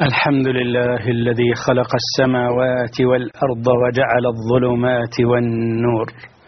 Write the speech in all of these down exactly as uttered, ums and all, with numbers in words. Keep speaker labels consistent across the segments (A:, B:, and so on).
A: الحمد لله الذي خلق السماوات والأرض وجعل الظلمات والنور،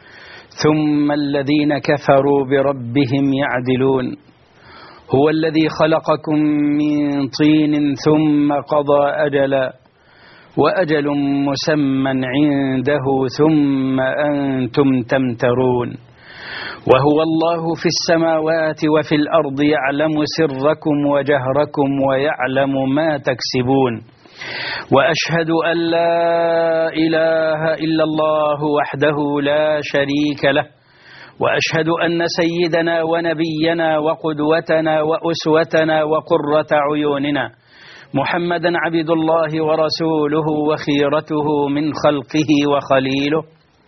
A: ثم الذين كفروا بربهم يعدلون. هو الذي خلقكم من طين ثم قضى أجلا وأجل مسمى عنده ثم أنتم تمترون. وهو الله في السماوات وفي الأرض يعلم سركم وجهركم ويعلم ما تكسبون. وأشهد أن لا إله إلا الله وحده لا شريك له، وأشهد أن سيدنا ونبينا وقدوتنا وأسوتنا وقرة عيوننا محمدا عبد الله ورسوله وخيرته من خلقه وخليله،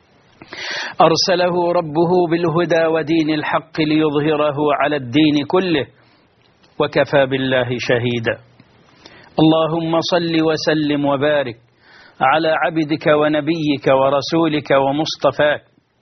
A: أرسله ربه بالهدى ودين الحق ليظهره على الدين كله، وكفى بالله شهيدا. اللهم صل وسلم وبارك على عبدك ونبيك ورسولك ومصطفاك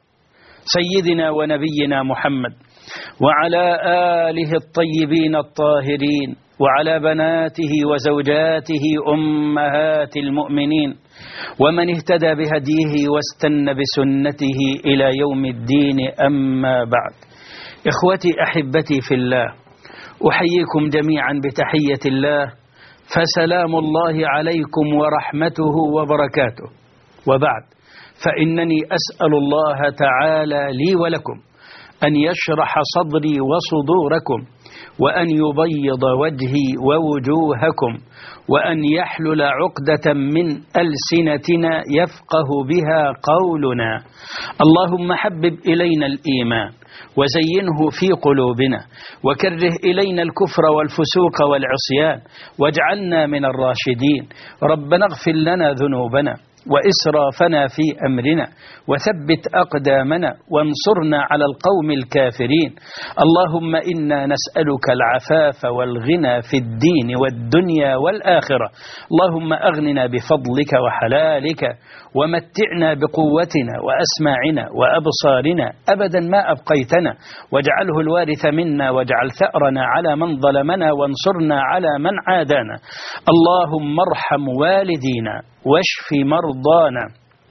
A: سيدنا ونبينا محمد، وعلى آله الطيبين الطاهرين، وعلى بناته وزوجاته أمهات المؤمنين، ومن اهتدى بهديه واستنى بسنته إلى يوم الدين. أما بعد، إخوتي أحبتي في الله، أحييكم جميعا بتحية الله، فسلام الله عليكم ورحمته وبركاته. وبعد، فإنني أسأل الله تعالى لي ولكم أن يشرح صدري وصدوركم، وأن يبيض وجهي ووجوهكم، وأن يحلل عقدة من ألسنتنا يفقه بها قولنا. اللهم حبب إلينا الإيمان وزينه في قلوبنا، وكره إلينا الكفر والفسوق والعصيان، واجعلنا من الراشدين. ربنا اغفر لنا ذنوبنا وإسرافنا في أمرنا، وثبت أقدامنا وانصرنا على القوم الكافرين. اللهم إنا نسألك العفاف والغنى في الدين والدنيا والآخرة. اللهم أغننا بفضلك وحلالك، ومتعنا بقوتنا وأسماعنا وأبصارنا أبدا ما أبقيتنا، واجعله الوارث منا، واجعل ثأرنا على من ظلمنا، وانصرنا على من عادانا. اللهم ارحم والدينا واشف مرضانا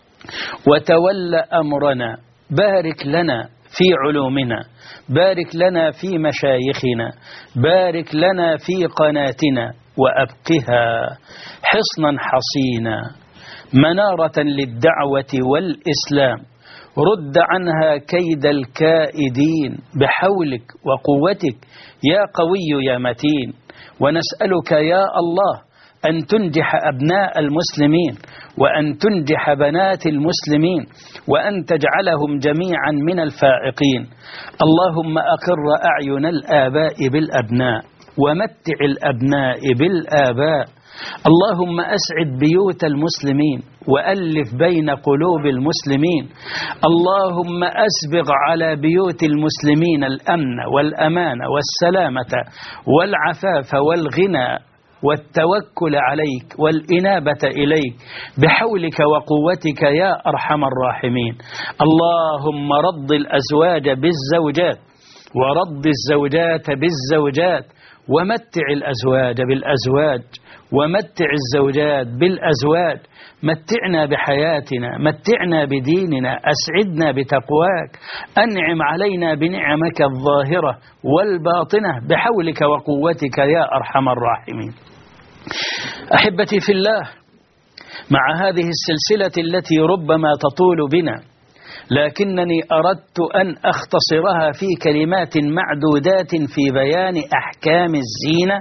A: وتول أمرنا. بارك لنا في علومنا، بارك لنا في مشايخنا، بارك لنا في قناتنا، وأبقها حصنا حصينا منارة للدعوة والإسلام. رد عنها كيد الكائدين بحولك وقوتك يا قوي يا متين. ونسألك يا الله أن تنجح أبناء المسلمين، وأن تنجح بنات المسلمين، وأن تجعلهم جميعا من الفائقين. اللهم أقر أعين الآباء بالأبناء، ومتع الأبناء بالآباء. اللهم أسعد بيوت المسلمين، وألف بين قلوب المسلمين. اللهم أسبغ على بيوت المسلمين الأمن والأمان والسلامة والعفاف والغنى والتوكل عليك والإنابة إليك بحولك وقوتك يا أرحم الراحمين. اللهم رض الأزواج بالزوجات، ورض الزوجات بالزوجات، ومتع الأزواج بالأزواج، ومتع الزوجات بالأزواج. متعنا بحياتنا، متعنا بديننا، أسعدنا بتقواك، أنعم علينا بنعمك الظاهرة والباطنة بحولك وقوتك يا أرحم الراحمين. أحبتي في الله، مع هذه السلسلة التي ربما تطول بنا، لكنني أردت أن أختصرها في كلمات معدودات في بيان أحكام الزينة،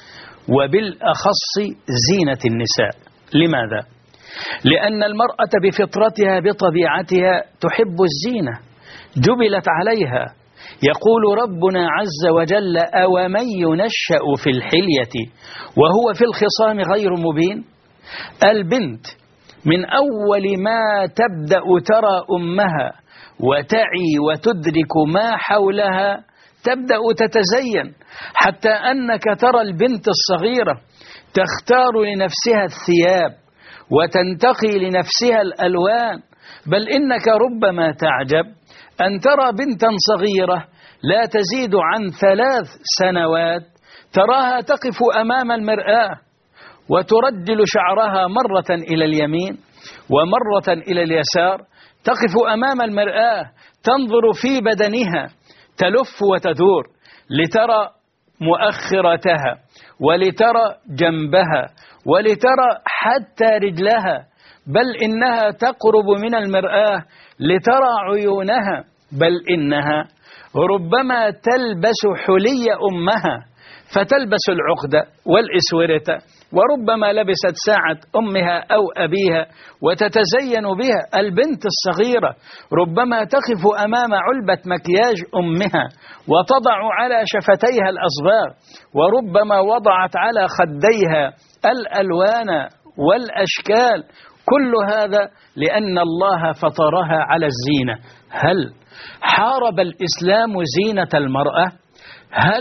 A: وبالأخص زينة النساء. لماذا؟ لأن المرأة بفطرتها بطبيعتها تحب الزينة، جبلت عليها. يقول ربنا عز وجل: أومن ينشأ في الحلية وهو في الخصام غير مبين. البنت من أول ما تبدأ ترى أمها وتعي وتدرك ما حولها تبدأ تتزين، حتى أنك ترى البنت الصغيرة تختار لنفسها الثياب وتنتقي لنفسها الألوان. بل إنك ربما تعجب أن ترى بنتا صغيرة لا تزيد عن ثلاث سنوات تراها تقف أمام المرآة وترجل شعرها مرة إلى اليمين ومرة إلى اليسار، تقف أمام المرآة تنظر في بدنها، تلف وتدور لترى مؤخرتها ولترى جنبها ولترى حتى رجلها، بل إنها تقرب من المرآة لترى عيونها، بل إنها ربما تلبس حلي أمها فتلبس العقدة والإسورة، وربما لبست ساعة أمها أو أبيها وتتزين بها. البنت الصغيرة ربما تقف أمام علبة مكياج أمها وتضع على شفتيها الأصباغ، وربما وضعت على خديها الألوان والأشكال، كل هذا لأن الله فطرها على الزينة. هل حارب الإسلام زينة المرأة؟ هل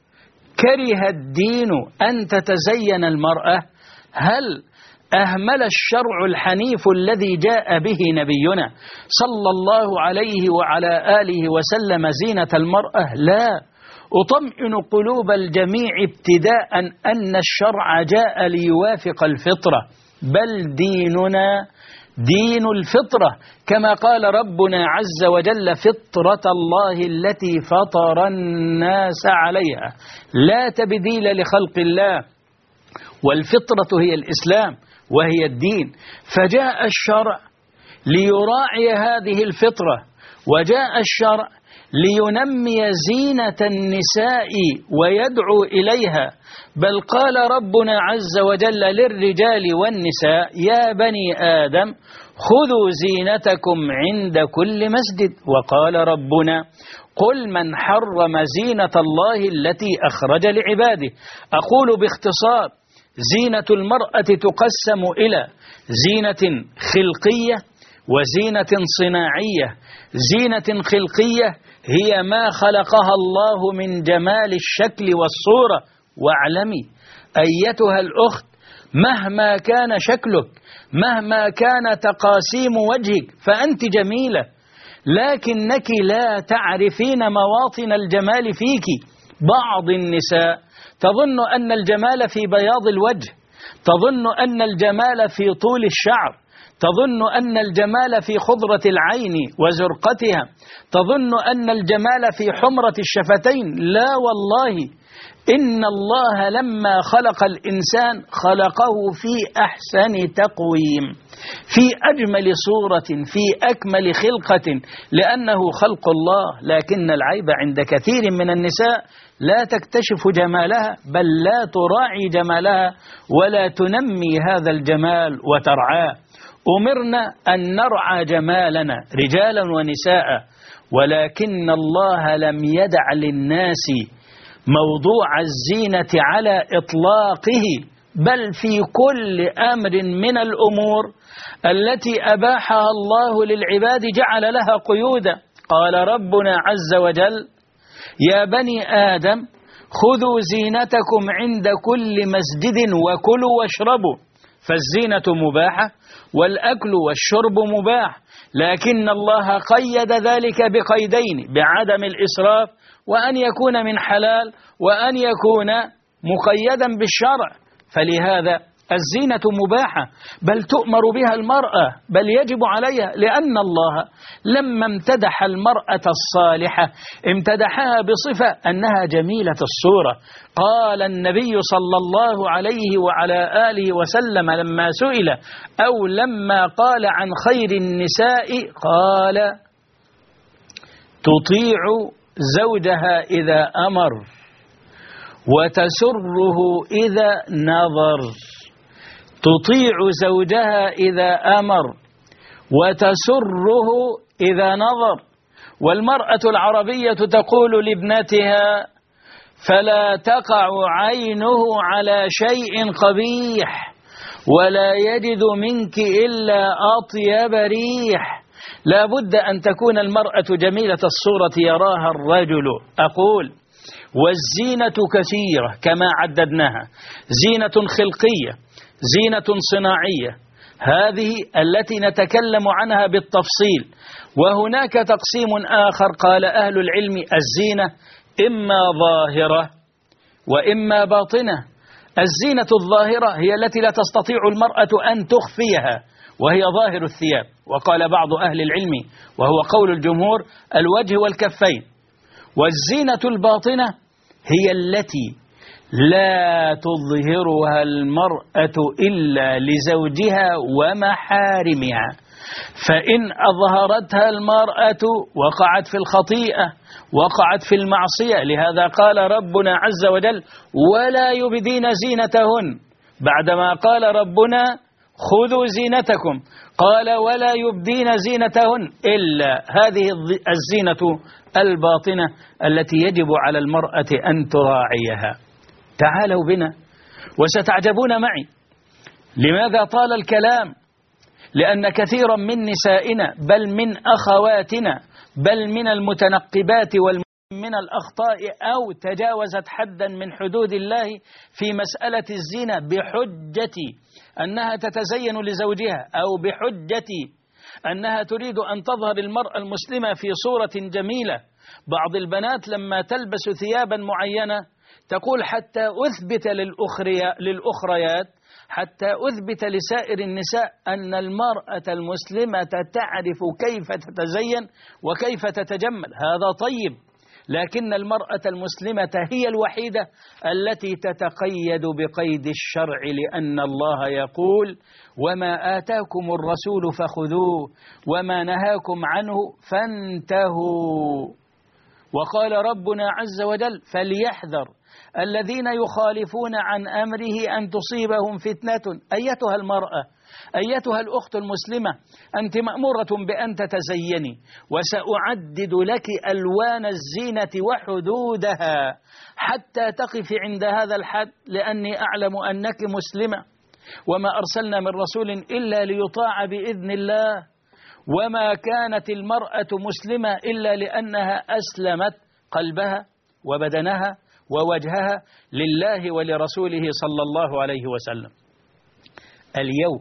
A: كره الدين أن تتزين المرأة؟ هل أهمل الشرع الحنيف الذي جاء به نبينا صلى الله عليه وعلى آله وسلم زينة المرأة؟ لا. أطمئن قلوب الجميع ابتداء أن الشرع جاء ليوافق الفطرة، بل ديننا دين الفطرة، كما قال ربنا عز وجل: فطرة الله التي فطر الناس عليها لا تبديل لخلق الله، والفطرة هي الإسلام وهي الدين. فجاء الشرع ليراعي هذه الفطرة، وجاء الشرع لينمي زينة النساء ويدعو إليها، بل قال ربنا عز وجل للرجال والنساء: يا بني آدم خذوا زينتكم عند كل مسجد. وقال ربنا: قل من حرم زينة الله التي أخرج لعباده. أقول باختصار: زينة المرأة تقسم إلى زينة خلقية وزينة صناعية. زينة خلقية هي ما خلقها الله من جمال الشكل والصورة. واعلمي أيتها الأخت، مهما كان شكلك، مهما كان تقاسيم وجهك، فأنت جميلة، لكنك لا تعرفين مواطن الجمال فيك. بعض النساء تظن أن الجمال في بياض الوجه، تظن أن الجمال في طول الشعر، تظن أن الجمال في خضرة العين وزرقتها، تظن أن الجمال في حمرة الشفتين. لا والله، إن الله لما خلق الإنسان خلقه في أحسن تقويم، في أجمل صورة، في أكمل خلقة، لأنه خلق الله. لكن العيب عند كثير من النساء لا تكتشف جمالها، بل لا تراعي جمالها ولا تنمي هذا الجمال وترعاه. أمرنا أن نرعى جمالنا رجالا ونساء، ولكن الله لم يدع للناس موضوع الزينة على إطلاقه، بل في كل أمر من الأمور التي أباحها الله للعباد جعل لها قيودا. قال ربنا عز وجل: يا بني آدم خذوا زينتكم عند كل مسجد وكلوا واشربوا. فالزينة مباحة والأكل والشرب مباح، لكن الله قيد ذلك بقيدين: بعدم الإسراف، وأن يكون من حلال، وأن يكون مقيدا بالشرع. فلهذا الزينة مباحة، بل تؤمر بها المرأة، بل يجب عليها، لأن الله لما امتدح المرأة الصالحة امتدحها بصفة أنها جميلة الصورة. قال النبي صلى الله عليه وعلى آله وسلم لما سئل أو لما قال عن خير النساء، قال: تطيع زوجها إذا أمر وتسره إذا نظر. تطيع زوجها إذا أمر وتسره إذا نظر. والمرأة العربية تقول لابنتها: فلا تقع عينه على شيء قبيح ولا يجد منك إلا أطيب ريح. لا بد أن تكون المرأة جميلة الصورة يراها الرجل. أقول: والزينة كثيرة كما عددناها: زينة خلقية، زينة صناعية، هذه التي نتكلم عنها بالتفصيل. وهناك تقسيم آخر قال أهل العلم: الزينة إما ظاهرة وإما باطنة. الزينة الظاهرة هي التي لا تستطيع المرأة أن تخفيها، وهي ظاهر الثياب. وقال بعض أهل العلم وهو قول الجمهور الوجه والكفين. والزينة الباطنة هي التي لا تظهرها المرأة إلا لزوجها ومحارمها، فإن أظهرتها المرأة وقعت في الخطيئة، وقعت في المعصية. لهذا قال ربنا عز وجل ولا يبدين زينتهن، بعدما قال ربنا خذوا زينتكم قال ولا يبدين زينتهن إلا هذه الزينة الباطنة التي يجب على المرأة أن تراعيها. تعالوا بنا وستعجبون معي لماذا طال الكلام، لأن كثيرا من نسائنا بل من أخواتنا بل من المتنقبات ومن الأخطاء أو تجاوزت حدا من حدود الله في مسألة الزينة بحجة أنها تتزين لزوجها أو بحجة أنها تريد أن تظهر المرأة المسلمة في صورة جميلة. بعض البنات لما تلبس ثيابا معينة تقول حتى أثبت للأخريات حتى أثبت لسائر النساء أن المرأة المسلمة تعرف كيف تتزين وكيف تتجمل. هذا طيب، لكن المرأة المسلمة هي الوحيدة التي تتقيد بقيد الشرع، لأن الله يقول وما آتاكم الرسول فخذوه وما نهاكم عنه فانتهوا. وقال ربنا عز وجل فليحذر الذين يخالفون عن أمره أن تصيبهم فتنة. أيتها المرأة، أيتها الأخت المسلمة، أنت مأمورة بأن تتزيني، وسأعدد لك ألوان الزينة وحدودها حتى تقف عند هذا الحد، لأني أعلم أنك مسلمة، وما أرسلنا من رسول إلا ليطاع بإذن الله، وما كانت المرأة مسلمة إلا لأنها أسلمت قلبها وبدنها ووجهها لله ولرسوله صلى الله عليه وسلم. اليوم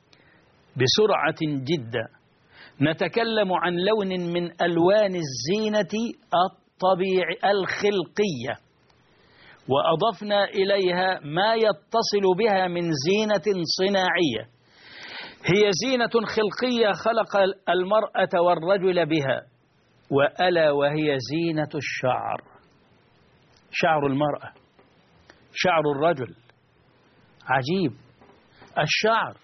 A: بسرعة جدا نتكلم عن لون من ألوان الزينة الطبيعي الخلقية، وأضفنا إليها ما يتصل بها من زينة صناعية. هي زينة خلقية خلق المرأة والرجل بها، وألا وهي زينة الشعر. شعر المرأة، شعر الرجل عجيب. الشعر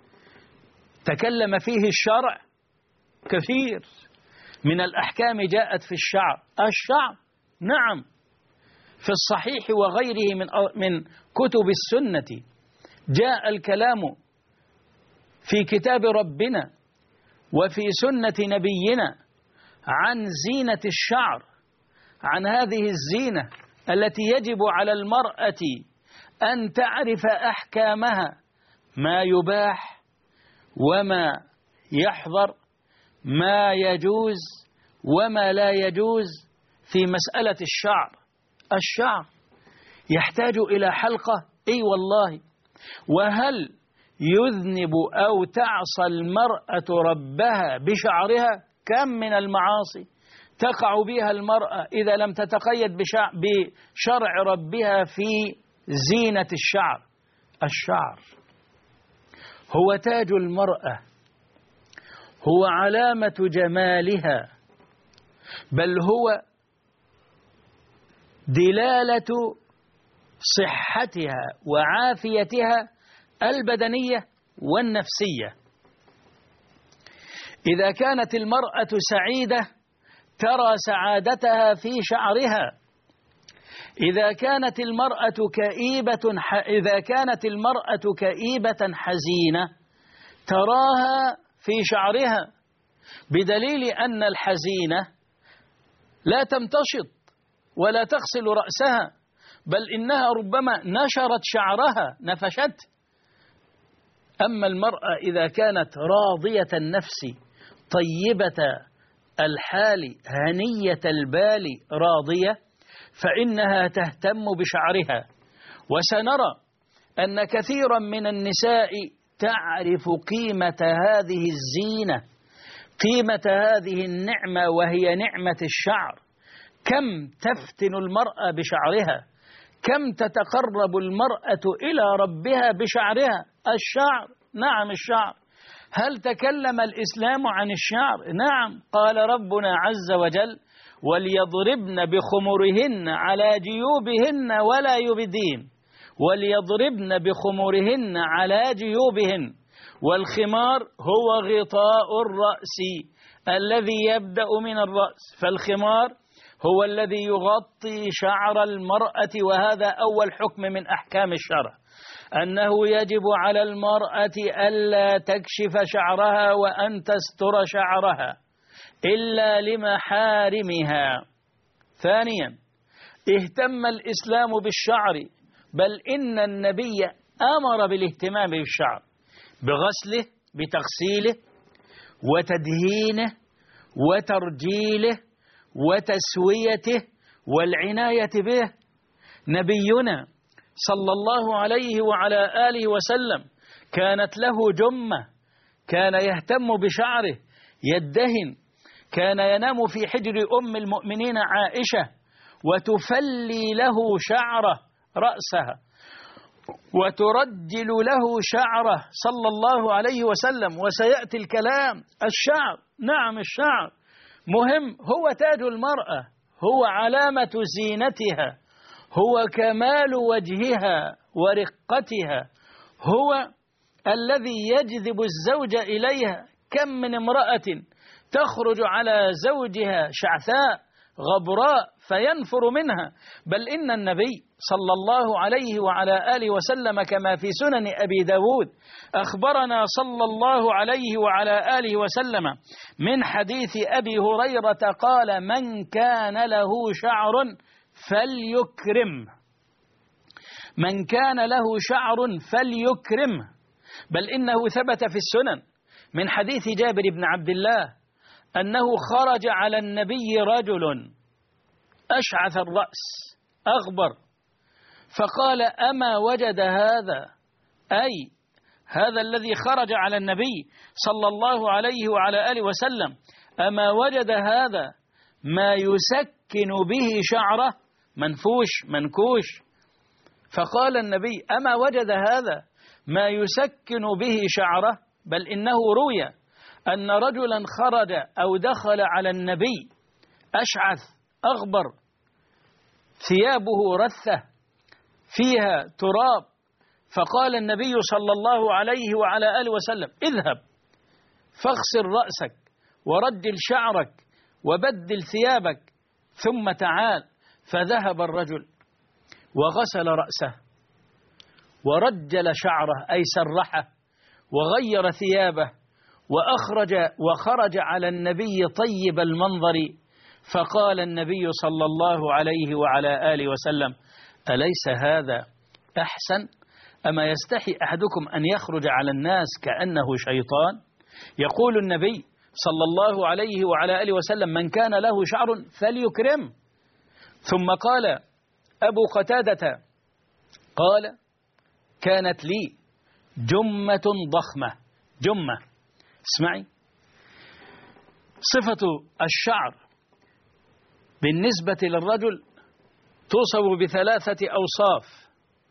A: تكلم فيه الشرع كثير من الأحكام جاءت في الشعر. الشعر نعم في الصحيح وغيره من من كتب السنة جاء الكلام في كتاب ربنا وفي سنة نبينا عن زينة الشعر، عن هذه الزينة التي يجب على المرأة أن تعرف أحكامها، ما يباح وما يحظر، ما يجوز وما لا يجوز في مسألة الشعر. الشعر يحتاج إلى حلقة، أي والله. وهل يذنب أو تعصى المرأة ربها بشعرها؟ كم من المعاصي تقع بها المرأة إذا لم تتقيد بشرع ربها في زينة الشعر. الشعر هو تاج المرأة، هو علامة جمالها، بل هو دلالة صحتها وعافيتها البدنية والنفسية. إذا كانت المرأة سعيدة ترى سعادتها في شعرها. إذا كانت المرأة كئيبة إذا كانت المرأة كئيبة حزينة تراها في شعرها، بدليل أن الحزينة لا تمتشط ولا تغسل رأسها، بل إنها ربما نشرت شعرها، نفشت. أما المرأة إذا كانت راضية النفس طيبة الحال هنية البال راضية فإنها تهتم بشعرها. وسنرى أن كثيرا من النساء تعرف قيمة هذه الزينة، قيمة هذه النعمة، وهي نعمة الشعر. كم تفتن المرأة بشعرها، كم تتقرب المرأة إلى ربها بشعرها؟ الشعر، نعم الشعر. هل تكلم الإسلام عن الشعر؟ نعم، قال ربنا عز وجل: وليضربن بخمرهن على جيوبهن ولا يبدين، وليضربن بخمرهن على جيوبهن. والخمار هو غطاء الرأس الذي يبدأ من الرأس، فالخمار هو الذي يغطي شعر المرأة. وهذا أول حكم من أحكام الشرع، أنه يجب على المرأة ألا تكشف شعرها وأن تستر شعرها إلا لمحارمها. ثانيا، اهتم الإسلام بالشعر، بل إن النبي أمر بالاهتمام بالشعر، بغسله، بتغسيله وتدهينه وترجيله وتسويته والعناية به. نبينا صلى الله عليه وعلى آله وسلم كانت له جمة، كان يهتم بشعره، يدهن، كان ينام في حجر أم المؤمنين عائشة وتفلي له شعره رأسها وترجل له شعره صلى الله عليه وسلم. وسيأتي الكلام. الشعر، نعم الشعر مهم، هو تاج المرأة، هو علامة زينتها، هو كمال وجهها ورقتها، هو الذي يجذب الزوج إليها. كم من امرأة تخرج على زوجها شعثاء غبراء فينفر منها، بل إن النبي صلى الله عليه وعلى آله وسلم كما في سنن أبي داود أخبرنا صلى الله عليه وعلى آله وسلم من حديث أبي هريرة قال: من كان له شعر فليكرم، من كان له شعر فليكرم. بل إنه ثبت في السنن من حديث جابر بن عبد الله أنه خرج على النبي رجل أشعث الرأس أغبر، فقال: أما وجد هذا، أي هذا الذي خرج على النبي صلى الله عليه وعلى آله وسلم، أما وجد هذا ما يسكن به شعره، منفوش منكوش. فقال النبي: أما وجد هذا ما يسكن به شعره؟ بل إنه روي أن رجلا خرج أو دخل على النبي أشعث أغبر، ثيابه رثة فيها تراب، فقال النبي صلى الله عليه وعلى آله وسلم: اذهب فاغسل رأسك ورجل شعرك وبدل ثيابك ثم تعال. فذهب الرجل وغسل رأسه ورجل شعره أي سرحه وغير ثيابه وأخرج وخرج على النبي طيب المنظر. فقال النبي صلى الله عليه وعلى آله وسلم: أليس هذا أحسن؟ أما يستحي أحدكم أن يخرج على الناس كأنه شيطان؟ يقول النبي صلى الله عليه وعلى آله وسلم: من كان له شعر فليكرم. ثم قال أبو قتادة قال: كانت لي جمة ضخمة. جمة، اسمعي، صفة الشعر بالنسبة للرجل توصف بثلاثة أوصاف.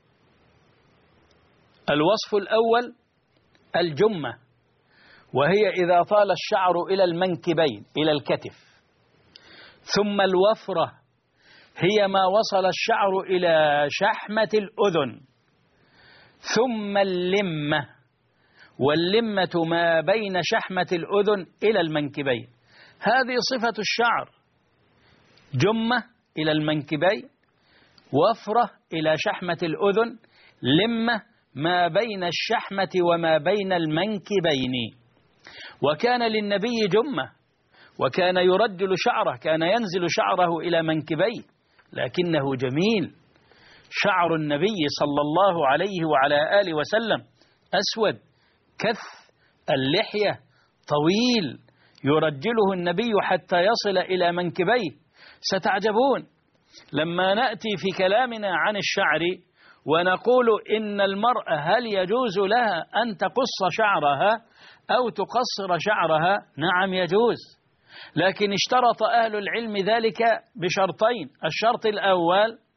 A: الوصف الأول الجمة، وهي إذا طال الشعر إلى المنكبين إلى الكتف. ثم الوفرة، هي ما وصل الشعر إلى شحمة الأذن. ثم اللمة، واللمة ما بين شحمة الأذن إلى المنكبين. هذه صفة الشعر: جمة إلى المنكبين، وفرة إلى شحمة الأذن، لمة ما بين الشحمة وما بين المنكبين. وكان للنبي جمة، وكان يرجل شعره، كان ينزل شعره إلى منكبيه، لكنه جميل. شعر النبي صلى الله عليه وعلى آله وسلم أسود، كث اللحية طويل يرجله النبي حتى يصل إلى منكبيه. ستعجبون لما نأتي في كلامنا عن الشعر ونقول إن المرأة هل يجوز لها أن تقص شعرها أو تقصر شعرها؟ نعم يجوز، لكن اشترط أهل العلم ذلك بشرطين. الشرط الأول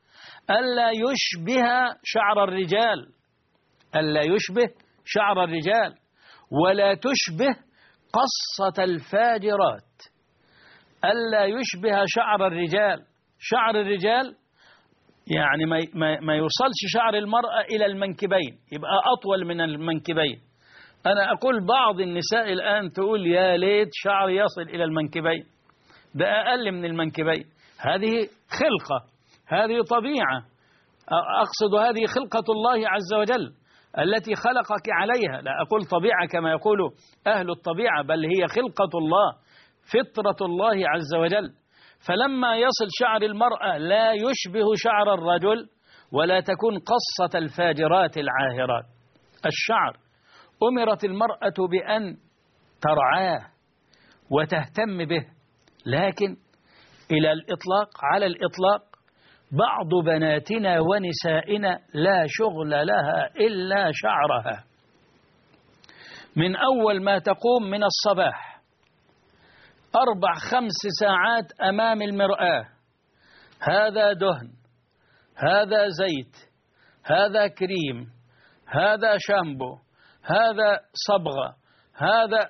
A: ألا يشبه شعر الرجال، ألا يشبه شعر الرجال، ولا تشبه قصة الفاجرات. ألا يشبه شعر الرجال، شعر الرجال يعني ما ما ما يوصلش شعر المرأة إلى المنكبين، يبقى أطول من المنكبين. أنا أقول بعض النساء الآن تقول يا ليت شعر يصل إلى المنكبين، ده أقل من المنكبين. هذه خلقة، هذه طبيعة، أقصد هذه خلقة الله عز وجل التي خلقك عليها. لا أقول طبيعة كما يقول أهل الطبيعة، بل هي خلقة الله، فطرة الله عز وجل. فلما يصل شعر المرأة لا يشبه شعر الرجل، ولا تكون قصة الفاجرات العاهرات. الشعر أمرت المرأة بأن ترعاه وتهتم به، لكن إلى الإطلاق، على الإطلاق بعض بناتنا ونسائنا لا شغل لها إلا شعرها. من أول ما تقوم من الصباح أربع خمس ساعات أمام المرآة، هذا دهن، هذا زيت، هذا كريم، هذا شامبو، هذا صبغة، هذا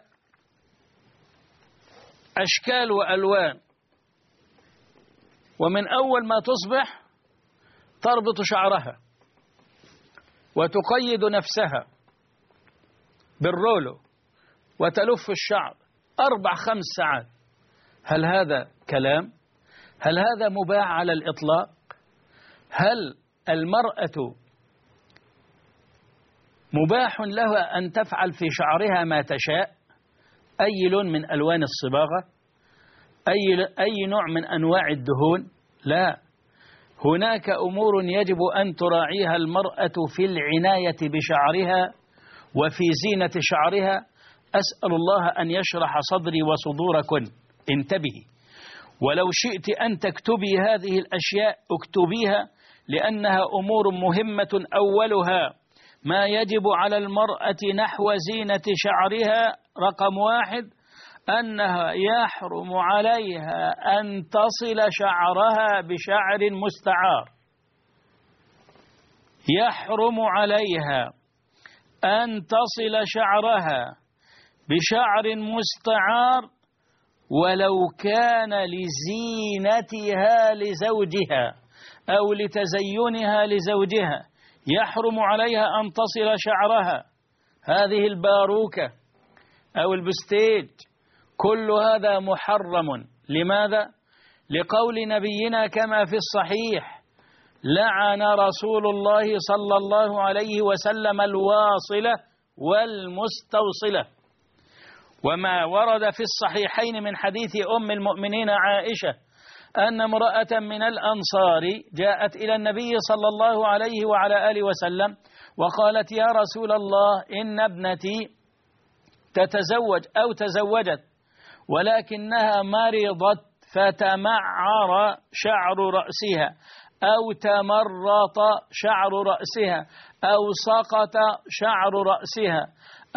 A: أشكال وألوان. ومن أول ما تصبح تربط شعرها وتقيد نفسها بالرولو وتلف الشعر أربع خمس ساعات. هل هذا كلام؟ هل هذا مباح على الإطلاق؟ هل المرأة مباح لها أن تفعل في شعرها ما تشاء؟ أي لون من ألوان الصباغة، أي أي نوع من أنواع الدهون؟ لا، هناك أمور يجب أن تراعيها المرأة في العناية بشعرها وفي زينة شعرها. أسأل الله أن يشرح صدري وصدوركن، انتبهي. ولو شئت أن تكتبي هذه الأشياء اكتبيها، لأنها أمور مهمة. أولها ما يجب على المرأة نحو زينة شعرها، رقم واحد أنها يحرم عليها أن تصل شعرها بشعر مستعار. يحرم عليها أن تصل شعرها بشعر مستعار ولو كان لزينتها لزوجها أو لتزينها لزوجها. يحرم عليها أن تصل شعرها، هذه الباروكة أو البستيج، كل هذا محرم. لماذا؟ لقول نبينا كما في الصحيح: لعن رسول الله صلى الله عليه وسلم الواصلة والمستوصلة. وما ورد في الصحيحين من حديث أم المؤمنين عائشة أن امرأة من الأنصار جاءت إلى النبي صلى الله عليه وعلى آله وسلم وقالت: يا رسول الله، إن ابنتي تتزوج أو تزوجت ولكنها مرضت فتمعر شعر رأسها أو تمرط شعر رأسها أو سقط شعر رأسها،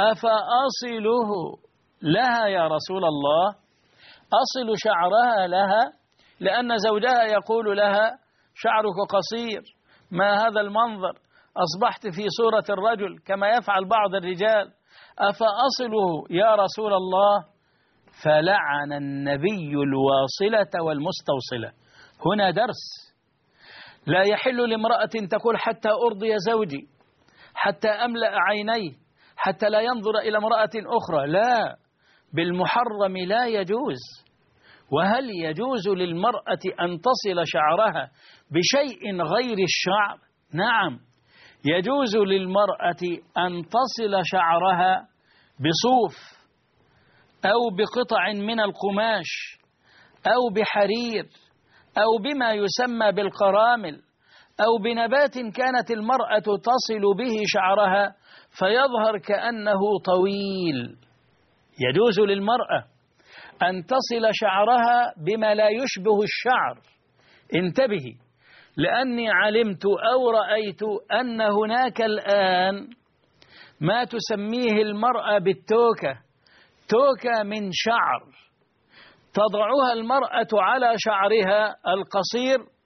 A: أفأصله لها يا رسول الله؟ أصل شعرها لها لأن زوجها يقول لها: شعرك قصير، ما هذا المنظر، أصبحت في صورة الرجل كما يفعل بعض الرجال، أفأصله يا رسول الله؟ فلعن النبي الواصلة والمستوصلة. هنا درس: لا يحل لامرأة تقول حتى أرضي زوجي، حتى أملأ عينيه، حتى لا ينظر إلى امرأة أخرى. لا، بالمحرم لا يجوز. وهل يجوز للمرأة أن تصل شعرها بشيء غير الشعر؟ نعم، يجوز للمرأة أن تصل شعرها بصوف أو بقطع من القماش أو بحرير أو بما يسمى بالقرامل أو بنبات كانت المرأة تصل به شعرها فيظهر كأنه طويل. يجوز للمرأة أن تصل شعرها بما لا يشبه الشعر. انتبهي، لأني علمت أو رأيت أن هناك الآن ما تسميه المرأة بالتوكة، توكة من شعر تضعها المرأة على شعرها القصير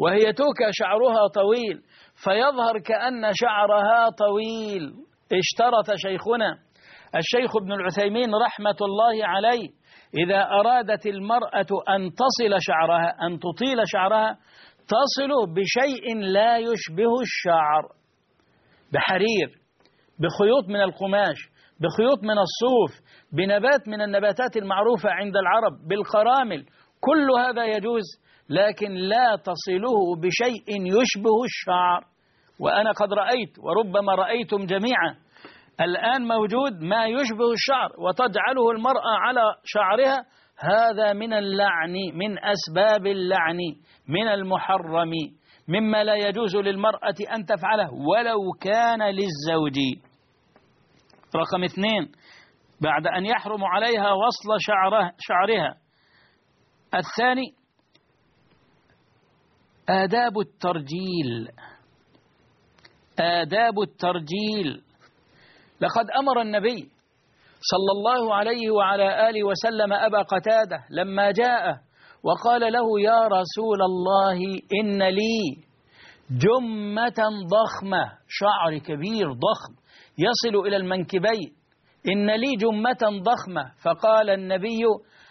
A: وهي توكى شعرها طويل فيظهر كأن شعرها طويل. اشترط شيخنا الشيخ ابن العثيمين رحمة الله عليه إذا أرادت المرأة أن تصل شعرها، أن تطيل شعرها، تصل بشيء لا يشبه الشعر، بحرير، بخيوط من القماش، بخيوط من الصوف، بنبات من النباتات المعروفة عند العرب، بالقرامل، كل هذا يجوز، لكن لا تصله بشيء يشبه الشعر. وأنا قد رأيت وربما رأيتم جميعا الآن موجود ما يشبه الشعر وتجعله المرأة على شعرها، هذا من اللعن، من أسباب اللعن، من المحرم، مما لا يجوز للمرأة أن تفعله ولو كان للزوج. رقم اثنين، بعد أن يحرم عليها وصل شعره شعرها. الثاني آداب الترجيل. آداب الترجيل، لقد أمر النبي صلى الله عليه وعلى آله وسلم أبا قتادة لما جاء وقال له: يا رسول الله إن لي جمة ضخمة، شعر كبير ضخم يصل إلى المنكبين، إن لي جمة ضخمة. فقال النبي: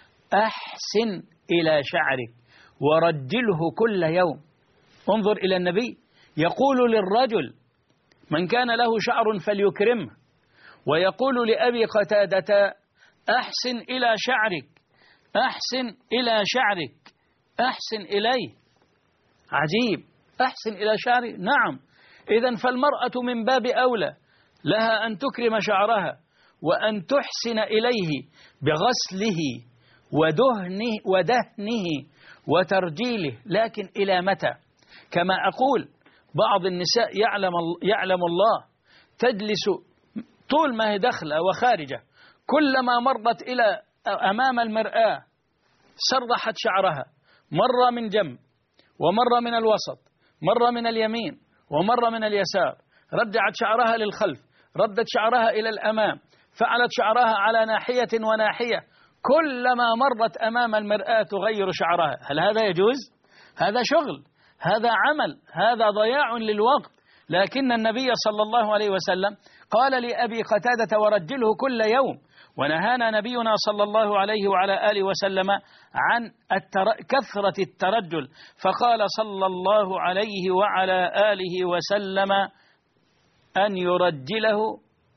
A: أحسن إلى شعرك ورجله كل يوم. انظر إلى النبي يقول للرجل من كان له شعر فليكرمه، ويقول لأبي قتادة: أحسن إلى شعرك، أحسن إلى شعرك، أحسن إليه. عجيب، أحسن إلى شعري؟ نعم. إذن فالمرأة من باب أولى لها أن تكرم شعرها وأن تحسن إليه بغسله ودهنه, ودهنه وترجيله، لكن إلى متى؟ كما أقول بعض النساء يعلم, يعلم الله تجلس طول ما هي داخلة وخارجة، كلما مرت إلى أمام المرآة سرحت شعرها، مرة من جنب ومرة من الوسط، مرة من اليمين ومرة من اليسار، رجعت شعرها للخلف، ردت شعرها إلى الأمام، فعلت شعرها على ناحية وناحية، كلما مرت أمام المرآة تغير شعرها. هل هذا يجوز؟ هذا شغل، هذا عمل، هذا ضياع للوقت. لكن النبي صلى الله عليه وسلم قال لأبي قتادة: ورجله كل يوم. ونهانا نبينا صلى الله عليه وعلى آله وسلم عن التر... كثرة الترجل، فقال صلى الله عليه وعلى آله وسلم: أن يرجله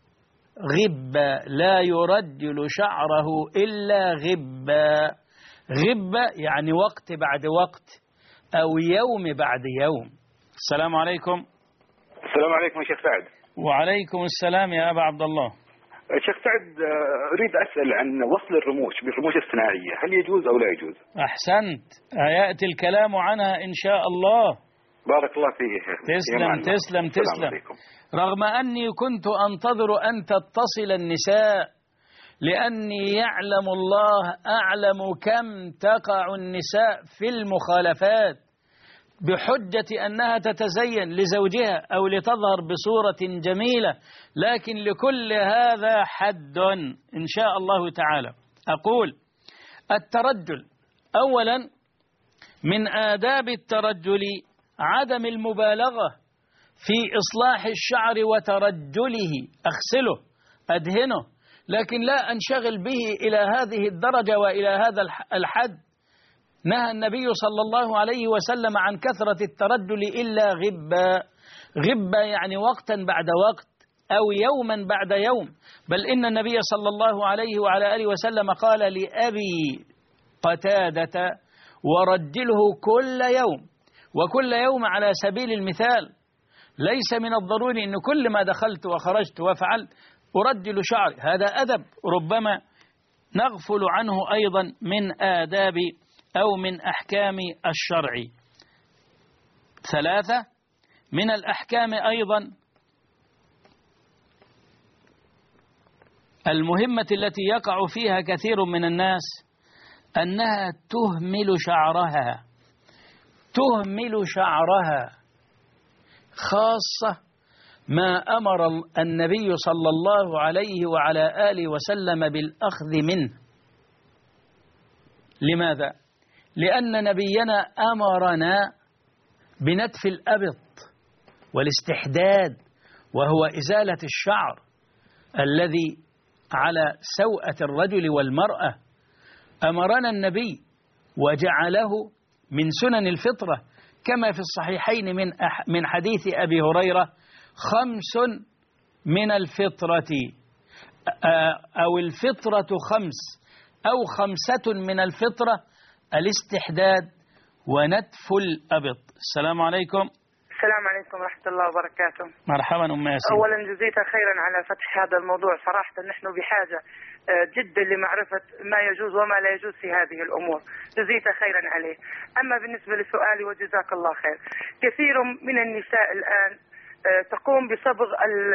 A: غبا، لا يرجل شعره إلا غبا. غبا يعني وقت بعد وقت أو يوم بعد يوم. السلام عليكم.
B: السلام عليكم يا شيخ سعد.
A: وعليكم السلام يا أبا عبد الله.
B: شيخ سعد، أريد أسأل عن وصل الرموش بالرموش الصناعية، هل يجوز أو لا يجوز؟
A: أحسنت، يأتي الكلام عنها إن شاء الله.
B: بارك الله فيك يا شيخ.
A: تسلم تسلم تسلم. رغم أني كنت أنتظر أن تتصل النساء، لأني يعلم الله أعلم كم تقع النساء في المخالفات بحجة أنها تتزين لزوجها أو لتظهر بصورة جميلة، لكن لكل هذا حد إن شاء الله تعالى. أقول: الترجل، أولا من آداب الترجل عدم المبالغة في إصلاح الشعر وترجله، أغسله أدهنه، لكن لا أنشغل به إلى هذه الدرجة وإلى هذا الحد. نهى النبي صلى الله عليه وسلم عن كثرة الترجل إلا غبا. غبا يعني وقتا بعد وقت أو يوما بعد يوم، بل إن النبي صلى الله عليه وعلى آله وسلم قال لأبي قتادة: ورجله كل يوم. وكل يوم على سبيل المثال، ليس من الضروري أن كل ما دخلت وخرجت وفعلت أرجل شعري، هذا أدب ربما نغفل عنه أيضا من آداب أو من أحكام الشرع. ثلاثة من الأحكام أيضا المهمة التي يقع فيها كثير من الناس أنها تهمل شعرها، تهمل شعرها، خاصة ما أمر النبي صلى الله عليه وعلى آله وسلم بالأخذ منه. لماذا؟ لأن نبينا أمرنا بنتف الأبط والاستحداد، وهو إزالة الشعر الذي على سوءة الرجل والمرأة. أمرنا النبي وجعله من سنن الفطرة كما في الصحيحين من من حديث أبي هريرة: خمس من الفطرة، أو الفطرة خمس، أو خمسة من الفطرة: الاستحداد ونتف الأبط. السلام عليكم.
C: السلام عليكم ورحمة الله وبركاته.
A: مرحبا أم ياسين.
C: أولا جزيت خيرا على فتح هذا الموضوع، صراحة نحن بحاجة جدا لمعرفة ما يجوز وما لا يجوز في هذه الأمور، جزيت خيرا عليه. أما بالنسبة لسؤالي وجزاك الله خير، كثير من النساء الآن تقوم بصبغ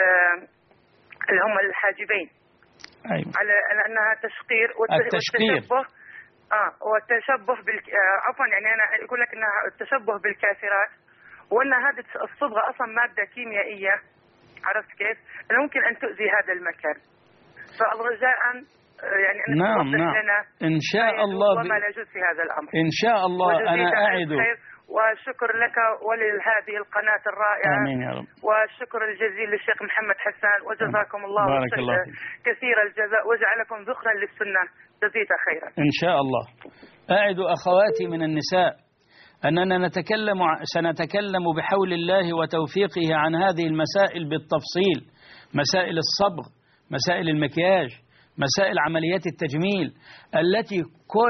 C: اللي هم الحاجبين،
A: أيوة.
C: على أنها تشقير
A: التشقير.
C: والتشبه آه والتشبه بال عفوا يعني أنا أقول لك أنها التشبه بالكافرات، وأن هذه الصبغة أصلا مادة كيميائية، عرفت كيف؟ ممكن أن تؤذي هذا المكان. فرجاء يعني أن
A: نعم
C: توضح
A: نعم
C: لنا
A: إن شاء الله
C: وما لا يجوز في هذا الأمر
A: إن شاء الله. أنا أعد
C: وشكر لك ولهذه القناة الرائعة.
A: آمين يا رب.
C: والشكر الجزيل للشيخ محمد حسان، وجزاكم الله
A: بارك الله فيك.
C: كثير الجزاء، وجعلكم ذخرا للسنة، جزيت خيرا
A: إن شاء الله. أعد أخواتي من النساء أننا نتكلم سنتكلم بحول الله وتوفيقه عن هذه المسائل بالتفصيل، مسائل الصبغ، مسائل المكياج، مسائل عمليات التجميل التي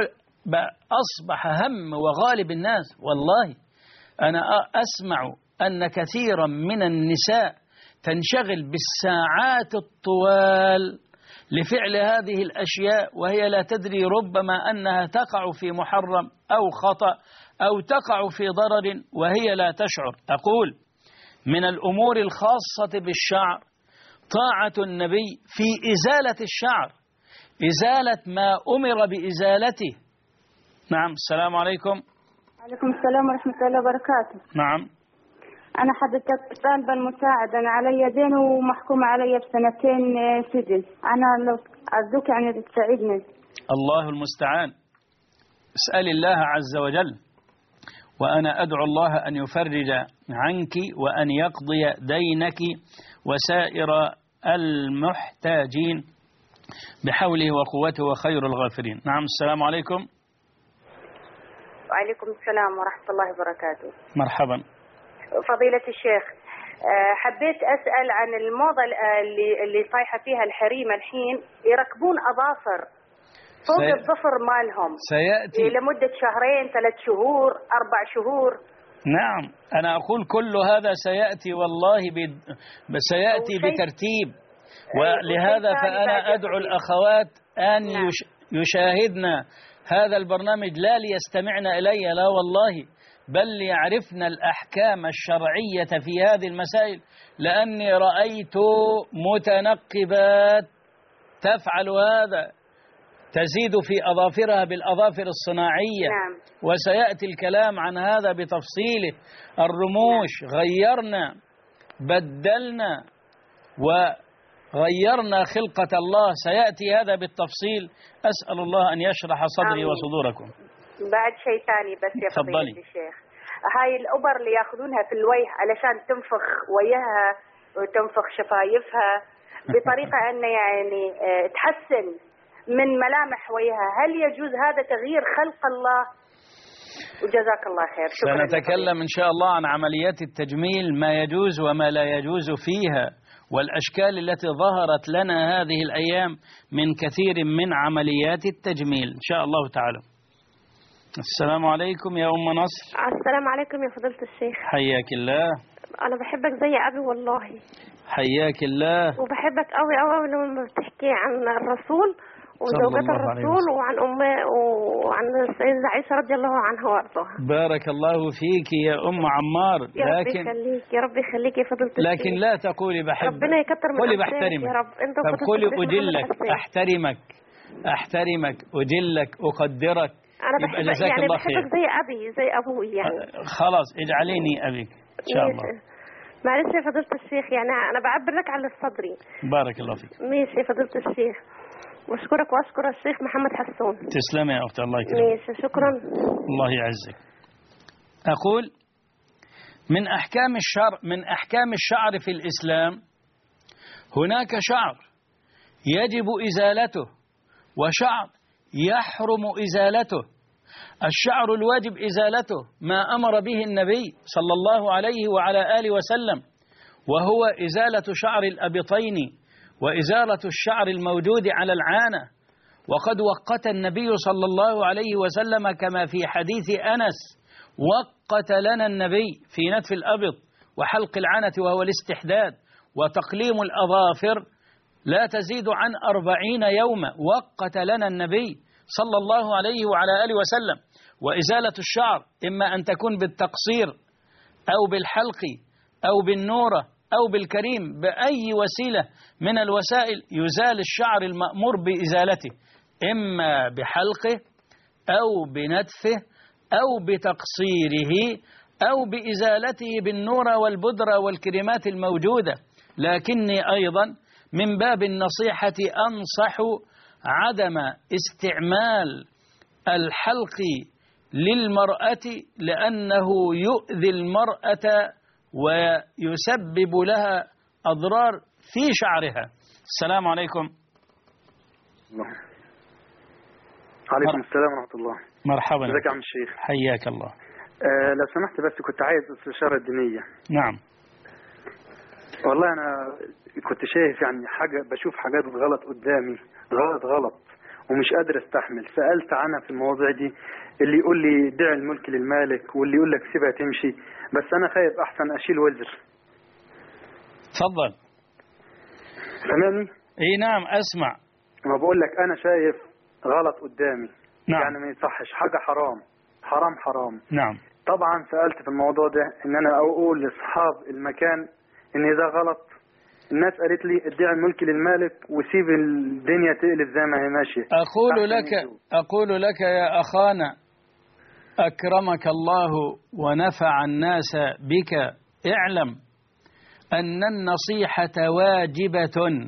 A: أصبح هم وغالب الناس. والله أنا أسمع أن كثيرا من النساء تنشغل بالساعات الطوال لفعل هذه الأشياء وهي لا تدري ربما أنها تقع في محرم أو خطأ أو تقع في ضرر وهي لا تشعر. أقول من الأمور الخاصة بالشعر طاعة النبي في إزالة الشعر، إزالة ما أمر بإزالته. نعم. السلام عليكم.
D: عليكم السلام ورحمة الله وبركاته.
A: نعم.
D: أنا حضرتك طالبة المساعدة، أنا علي دين ومحكوم علي بسنتين سجن، أنا لو أرجوك يعني تساعدني.
A: الله المستعان. اسأل الله عز وجل، وأنا أدعو الله أن يفرج عنك وأن يقضي دينك وسائر المحتاجين بحوله وقوته وخير الغافرين. نعم. السلام عليكم.
D: وعليكم السلام ورحمة الله وبركاته.
A: مرحبا
D: فضيلة الشيخ، حبيت أسأل عن الموضة اللي اللي طايحة فيها الحريم الحين، يركبون أظافر فوق سي... الظفر مالهم
A: سيأتي
D: لمدة شهرين، ثلاث شهور، أربع شهور.
A: نعم. أنا أقول كل هذا سيأتي والله ب... سيأتي بترتيب، ولهذا فأنا أدعو الأخوات أن نعم. يش... يشاهدنا هذا البرنامج لا ليستمعن إلي، لا والله، بل ليعرفن الأحكام الشرعية في هذه المسائل، لأني رأيت متنقبات تفعل هذا، تزيد في أظافرها بالأظافر الصناعية.
D: نعم.
A: وسيأتي الكلام عن هذا بتفصيله. الرموش نعم. غيرنا بدلنا وغيرنا خلقة الله، سيأتي هذا بالتفصيل. أسأل الله أن يشرح صدري آمين. وصدوركم.
D: بعد شيء ثاني بس يا فضيلة الشيخ، هاي الأبر اللي ياخذونها في الوجه علشان تنفخ وجهها وتنفخ شفايفها بطريقة أن يعني تحسن من ملامح وجهها، هل يجوز هذا تغيير خلق الله؟ وجزاك الله خير. شكرا.
A: سنتكلم إن شاء الله عن عمليات التجميل، ما يجوز وما لا يجوز فيها، والأشكال التي ظهرت لنا هذه الأيام من كثير من عمليات التجميل إن شاء الله تعالى. السلام عليكم يا أم نصر.
E: السلام عليكم يا فضيلة الشيخ.
A: حياك الله.
E: أنا بحبك زي أبي والله.
A: حياك الله.
E: وبحبك أوي أوي لما بتحكي عن الرسول وزوجات الرسول وعن أمه وعن السيدة عائشة رضي الله عنها وأرضاها.
A: بارك الله فيك يا أم عمار.
E: يا رب يخليك يا رب يخليك يا فضيلة الشيخ.
A: لكن لا تقولي بحبك،
E: ربنا يكتر من
A: قولي بحترمك
E: يا رب. أنت
A: طب قولي أجلك، أحترمك أحترمك أجلك أقدرك.
E: أنا بحبك يعني الله بحبك خير. زي أبي زي أبوي يعني.
A: خلاص اجعليني أبيك إن شاء الله.
E: معلش يا فضيلة الشيخ، يعني أنا بعبر لك على صدري.
A: بارك الله فيك.
E: ماشي يا فضيلة الشيخ، واشكرك واشكر الشيخ محمد حسون.
A: تسلمي يا أختي، الله يكرمك.
E: ماشي شكرا.
A: الله يعزك. أقول من أحكام الشرع من أحكام الشعر في الإسلام هناك شعر يجب إزالته وشعر يحرم إزالته. الشعر الواجب إزالته ما أمر به النبي صلى الله عليه وعلى آله وسلم، وهو إزالة شعر الأبطين وإزالة الشعر الموجود على العانة. وقد وقت النبي صلى الله عليه وسلم كما في حديث أنس، وقت لنا النبي في نتف الأبط وحلق العنة وهو الاستحداد وتقليم الأظافر لا تزيد عن أربعين يوما، وقت لنا النبي صلى الله عليه وعلى آله وسلم. وإزالة الشعر إما أن تكون بالتقصير أو بالحلق أو بالنورة أو بالكريم، بأي وسيلة من الوسائل يزال الشعر المأمور بإزالته، إما بحلقه أو بنتفه أو بتقصيره أو بإزالته بالنورة والبودرة والكريمات الموجودة. لكني أيضا من باب النصيحة أنصح عدم استعمال الحلق للمرأة، لأنه يؤذي المرأة ويسبب لها أضرار في شعرها. السلام عليكم.
F: عليكم السلام ورحمة الله.
A: مرحبا.
F: ازيك يا عم الشيخ؟
A: حياك الله.
F: أه لو سمحت بس كنت عايز استشارة دينية.
A: نعم.
F: والله أنا كنت شايف يعني حاجة، بشوف حاجات غلط قدامي، غلط غلط ومش قادر استحمل. سألت عنها في المواضيع دي، اللي يقول لي دع الملك للمالك واللي يقول لك سيبها تمشي، بس أنا خايف أحسن أشيل وزر.
A: تفضل.
F: سامعني؟
A: اي نعم أسمع.
F: ما بقول لك أنا شايف غلط قدامي.
A: نعم.
F: يعني ما يصحش، حاجة حرام حرام حرام.
A: نعم.
F: طبعا سألت في الموضوع ده ان انا اقول لاصحاب المكان ان ده غلط. الناس قالت لي ادعي الملك للمالك وسيب الدنيا تقلب زي ما هي ماشيه.
A: اقول لك اقول لك يا اخانا اكرمك الله ونفع الناس بك، اعلم ان النصيحة واجبة،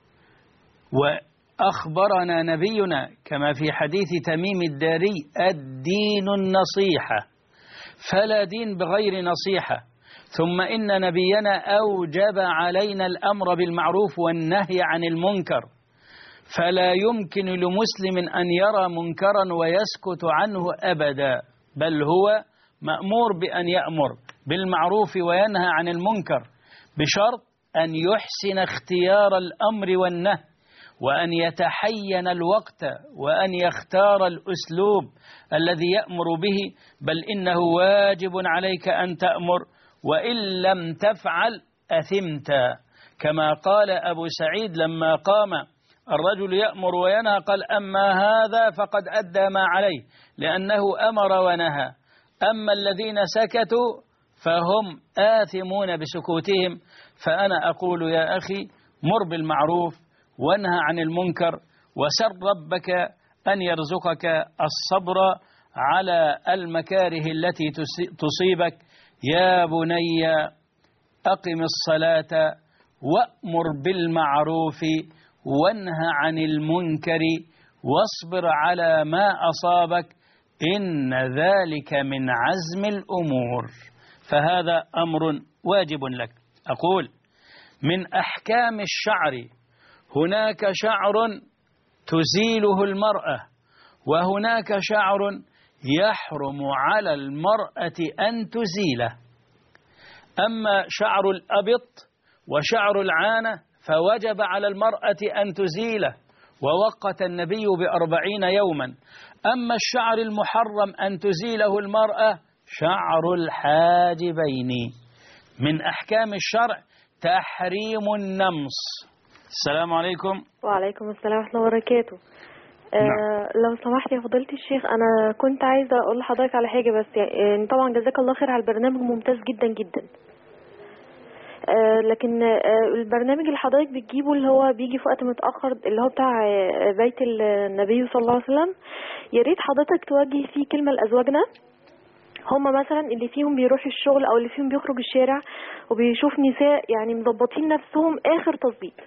A: وأخبرنا نبينا كما في حديث تميم الداري الدين النصيحة، فلا دين بغير نصيحة. ثم إن نبينا أوجب علينا الأمر بالمعروف والنهي عن المنكر، فلا يمكن لمسلم أن يرى منكرا ويسكت عنه أبدا، بل هو مأمور بأن يأمر بالمعروف وينهى عن المنكر، بشرط أن يحسن اختيار الأمر والنهي، وأن يتحين الوقت، وأن يختار الأسلوب الذي يأمر به. بل إنه واجب عليك أن تأمر، وإن لم تفعل أثمت، كما قال أبو سعيد لما قام الرجل يأمر وينهى قال أما هذا فقد أدى ما عليه، لأنه أمر ونهى. أما الذين سكتوا فهم آثمون بسكوتهم. فأنا أقول يا أخي مر بالمعروف وانهى عن المنكر، وسر ربك أن يرزقك الصبر على المكاره التي تصيبك. يا بني أقم الصلاة وأمر بالمعروف وانهى عن المنكر واصبر على ما أصابك، إن ذلك من عزم الأمور. فهذا أمر واجب لك. أقول من أحكام الشعر هناك شعر تزيله المرأة، وهناك شعر يحرم على المرأة أن تزيله. أما شعر الأبط وشعر العانة فوجب على المرأة أن تزيله، ووقت النبي بأربعين يوما. أما الشعر المحرم أن تزيله المرأة شعر الحاجبين. من أحكام الشرع تحريم النمص. السلام عليكم.
E: وعليكم السلام ورحمة الله وبركاته. آه
A: نعم.
E: لو سمحت يا فضيلة الشيخ، أنا كنت عايزة أقول لحضرتك على حاجة، بس يعني طبعا جزاك الله خير على البرنامج، ممتاز جدا جدا. آه لكن آه البرنامج اللي حضرتك بتجيبه اللي هو بيجي في وقت متأخر، اللي هو بتاع آه بيت النبي صلى الله عليه وسلم، يا ريت حضرتك توجه فيه كلمة لأزواجنا، هما مثلا اللي فيهم بيروح الشغل او اللي فيهم بيخرج الشارع وبيشوف نساء يعني مضبطين نفسهم اخر تظبيط،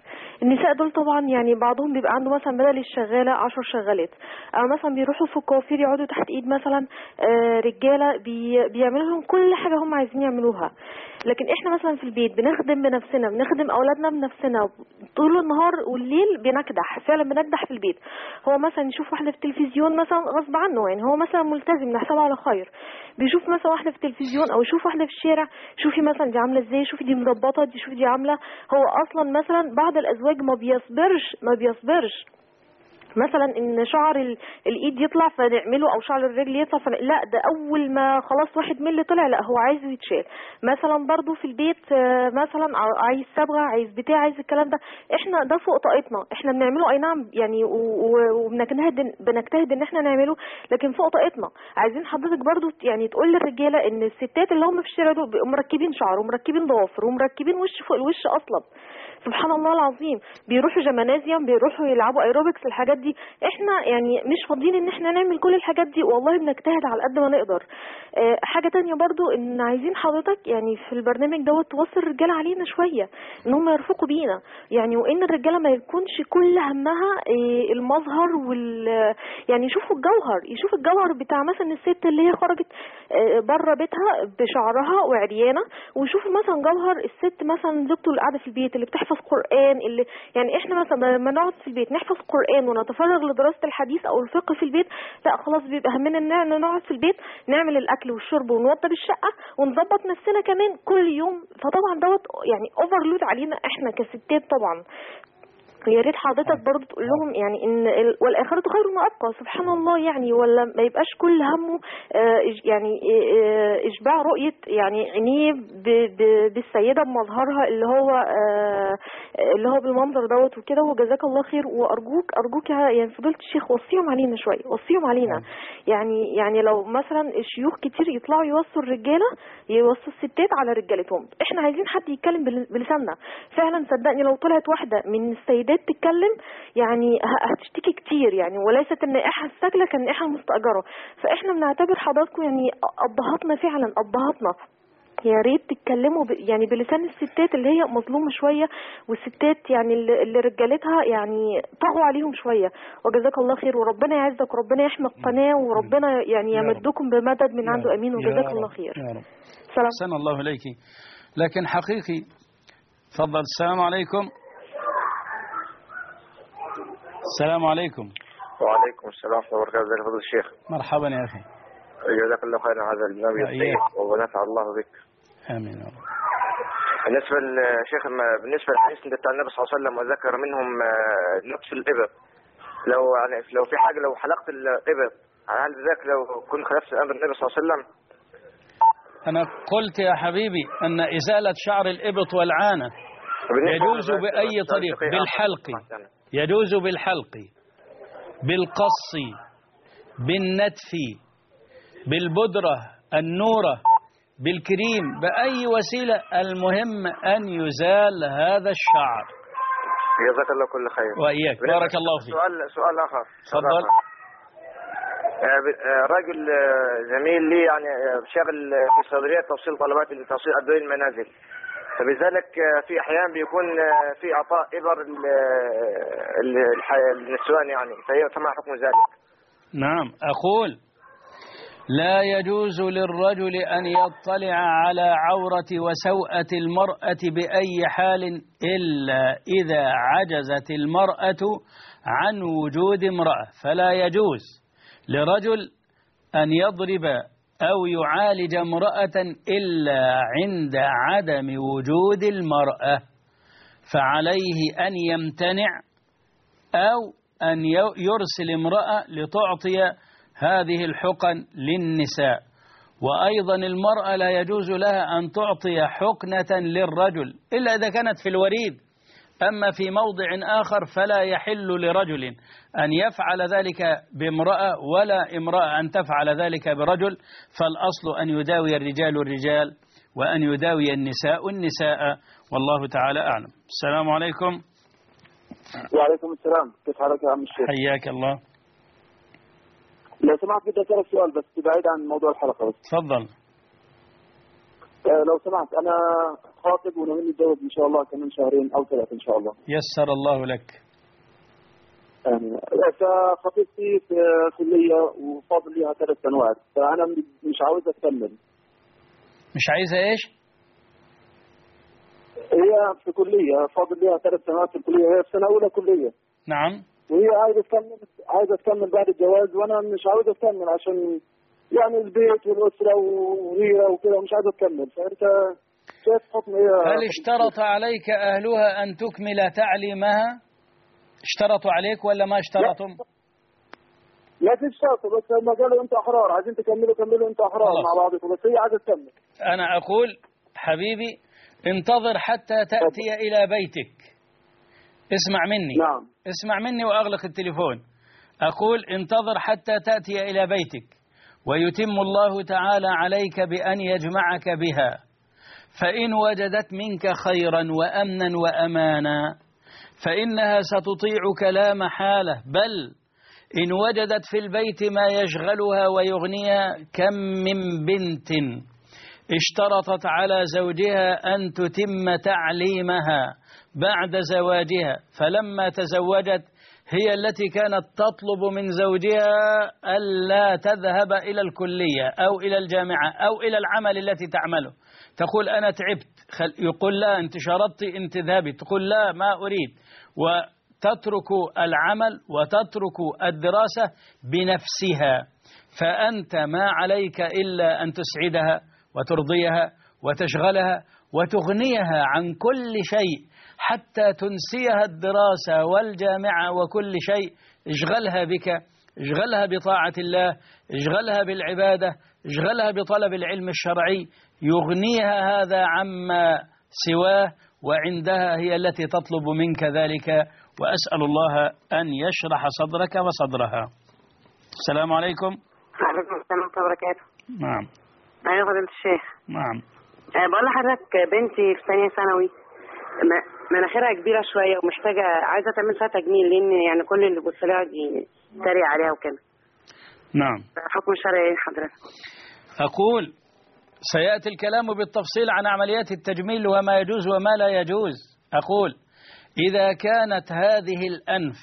E: النساء دول طبعا يعني بعضهم بيبقى عنده مثلا بدل الشغالة عشر شغالات، أو مثلا بيروحوا في الكوافير يقعدوا تحت إيد مثلا رجالة بي بيعملوا لهم كل حاجة هم عايزين يعملوها. لكن احنا مثلا في البيت بنخدم بنفسنا، بنخدم أولادنا بنفسنا طول النهار والليل، بنكدح فعلا بنكدح في البيت. هو مثلا يشوف واحدة في التلفزيون مثلا غصب عنه، يعني هو مثلا ملتزم نحسبه على خير، بيشوف مثلا واحدة في التلفزيون أو يشوف واحدة في الشارع، شوفي مثلا دي عاملة ازاي، شوفي دي مربطة، دي شوفي دي عاملة. هو أصلا مثلا بعض الأزواج ما بيصبرش ما بيصبرش مثلا ان شعر الايد يطلع فنعمله، او شعر الرجل يطلع فن... لا ده اول ما خلاص واحد ملي طلع لا هو عايزه يتشال. مثلا برضو في البيت مثلا عايز صبغه، عايز بتاع، عايز الكلام ده، احنا ده فوق طاقتنا، احنا بنعمله اي نعم يعني، وبنجتهد بنجتهد ان احنا نعمله، لكن فوق طاقتنا. عايزين حضرتك برضو يعني تقول للرجاله ان الستات اللي هم في الشارع دول مركبين شعر ومركبين ضوافر ومركبين وش فوق الوش اصلا، سبحان الله العظيم، بيروحوا جمنازيوم، بيروحوا يلعبوا ايروبكس، الحاجات دي احنا يعني مش فاضيين ان احنا نعمل كل الحاجات دي، والله بنجتهد على قد ما نقدر. اه حاجة تانية برضو ان عايزين حضرتك يعني في البرنامج دوت توصل الرجالة علينا شوية ان هم يرفقوا بينا يعني، وان الرجالة ما يكونش كل همها اه المظهر وال يعني يشوفوا الجوهر، يشوفوا الجوهر بتاع مثلا الست اللي هي خرجت اه بره بيتها بشعرها وعريانة، ويشوفوا مثلا جوهر الست مثلا زوجته اللي قاعدة في البيت اللي بتحفظ قرآن، اللي يعني احنا مثلا لما نقعد في البيت نحفظ قرآن ونتفرغ لدراسة الحديث او الفقه في البيت، لا خلاص بيبقى همنا ان نقعد في البيت نعمل الاكل والشرب ونوضب الشقة ونظبط نفسنا كمان كل يوم. فطبعا دوت يعني اوفرلود علينا احنا كستات طبعا. يا ريت حضرتك برضه تقول لهم يعني ان والاخره خير وابقى، سبحان الله يعني، ولا ما يبقاش كل همه يعني اشباع رؤيه يعني عينيه بالسيده بمظهرها اللي هو اللي هو بالمنظر دوت وكده. وجزاك الله خير، وارجوك ارجوك يعني فضيله الشيخ وصيهم علينا شويه، وصيهم علينا يعني يعني لو مثلا الشيوخ كتير يطلعوا يوصوا الرجاله، يوصوا الستات على رجالتهم. احنا عايزين حد يتكلم بلساننا فعلا، صدقني لو طلعت واحده من السيدات تتكلم يعني هتشتكي كتير يعني، وليست النائحة الساكلة كالنائحة المستأجرة. فاحنا بنعتبر حضراتكم يعني أبهاتنا فعلا، أبهاتنا، يا ريت تتكلموا يعني بلسان الستات اللي هي مظلومة شوية، والستات يعني اللي رجالتها يعني طغوا عليهم شوية. وجزاك الله خير، وربنا يعزك وربنا يحمي القناة، وربنا يعني يمدكم بمدد من عنده أمين، وجزاك الله خير.
A: يا رب. سلام. سلام الله إليك. لكن حقيقي تفضل. السلام عليكم. السلام عليكم.
G: وعليكم السلام ورحمة الله وبركاته. ازيك يا فضيلة الشيخ؟
A: مرحبا يا أخي.
G: جزاك الله خيرا هذا البرنامج الطيب ونفع الله بك.
A: آمين يا رب.
G: بالنسبة للشيخ، بالنسبة للحديث بتاع النبي صلى الله عليه وسلم وذكر منهم لبس الإبط، لو يعني لو في حاجة لو حلقت الإبط هل ذاك لو كنت خلفت أمر النبي صلى الله عليه وسلم؟
A: أنا قلت يا حبيبي أن إزالة شعر الإبط والعانة يجوز بأي طريق، بالحلق يجوز، بالحلق، بالقص، بالنتف، بالبدرة، النورة، بالكريم، بأي وسيلة، المهم أن يزال هذا الشعر.
G: جزاك الله كل خير.
A: وإياك، بارك الله فيك.
G: سؤال سؤال آخر.
A: تفضل.
G: رجل زميل لي يعني شغل في صيدلية توصيل طلبات توصيل أدوية المنازل، فبذلك في أحيان بيكون في إعطاء إبر للنسوان يعني، فهي فما حكم ذلك؟
A: نعم، أقول لا يجوز للرجل أن يطلع على عورة وسوءة المرأة بأي حال إلا إذا عجزت المرأة عن وجود امرأة، فلا يجوز لرجل أن يضرب أو يعالج امرأة إلا عند عدم وجود المرأة، فعليه أن يمتنع أو أن يرسل امرأة لتعطي هذه الحقن للنساء. وأيضا المرأة لا يجوز لها أن تعطي حقنة للرجل إلا إذا كانت في الوريد، أما في موضع آخر فلا يحل لرجل أن يفعل ذلك بامرأة ولا امرأة أن تفعل ذلك برجل، فالأصل أن يداوي الرجال الرجال وأن يداوي النساء النساء، والله تعالى أعلم. السلام عليكم.
H: وعليكم السلام، كيف حالك يا عم الشيخ؟
A: حياك الله.
H: لو سمحت بدي أسألك سؤال بس بعيد عن موضوع الحلقة بس.
A: تفضل.
H: لو سمحت، أنا خاطب وناويين نتجوز ان شاء الله كمان شهرين او ثلاثه ان شاء الله.
A: يسر الله لك.
H: يعني خطيبتي في كليه وفاضل ليها ثلاث سنوات، فانا مش عاوز اكمل.
A: مش عايزه ايش؟
H: هي في كليه فاضل ليها ثلاث سنوات في الكليه، هي في سنه اولى كليه.
A: نعم.
H: وهي عايزه تكمل عايزه تكمل بعد الجواز، وانا مش عاوز اكمل عشان يعني البيت والاسره وغيره وكده، مش عايز اكمل. فانت شايف حكم ايه؟
A: هل اشترط عليك اهلها ان تكمل تعليمها؟ اشترطوا عليك ولا ما اشترطوا؟
H: لا تشترطوا، بس هم قالوا انت احرار، عايزين تكملوا كملوا انت احرار مع بعضكم، بس هي عايزه تكمل.
A: انا اقول حبيبي انتظر حتى تاتي الى بيتك. اسمع مني.
H: نعم.
A: اسمع مني واغلق التليفون. اقول انتظر حتى تاتي الى بيتك ويتم الله تعالى عليك بان يجمعك بها، فان وجدت منك خيرا وامنا وامانا فإنها ستطيعك لا محالة، بل إن وجدت في البيت ما يشغلها ويغنيها. كم من بنت اشترطت على زوجها أن تتم تعليمها بعد زواجها، فلما تزوجت هي التي كانت تطلب من زوجها ألا تذهب إلى الكلية أو إلى الجامعة أو إلى العمل التي تعمله. تقول أنا تعبت، يقول لا أنت شرطتي أن تذهبي، تقول لا ما أريد، وتترك العمل وتترك الدراسة بنفسها. فأنت ما عليك إلا أن تسعدها وترضيها وتشغلها وتغنيها عن كل شيء حتى تنسيها الدراسة والجامعة وكل شيء. اشغلها بك، اشغلها بطاعة الله، اشغلها بالعبادة، اشغلها بطلب العلم الشرعي، يغنيها هذا عما سواه، وعندها هي التي تطلب منك ذلك. وأسأل الله أن يشرح صدرك وصدرها. السلام عليكم.
I: وعليكم السلام ورحمة الله وبركاته.
A: نعم.
I: أيوة فضيلة الشيخ.
A: نعم.
I: أه بقول لحضرتك بنتي في ثانية ثانوي، مناخيرها كبيرة شوية ومحتاجة عايزة تعمل فيها تجميل، لأن يعني كل اللي بيبص لها يتريق عليها وكده.
A: نعم.
I: حكم شرعي إيه حضرتك؟
A: أقول سيأتي الكلام بالتفصيل عن عمليات التجميل وما يجوز وما لا يجوز. أقول إذا كانت هذه الأنف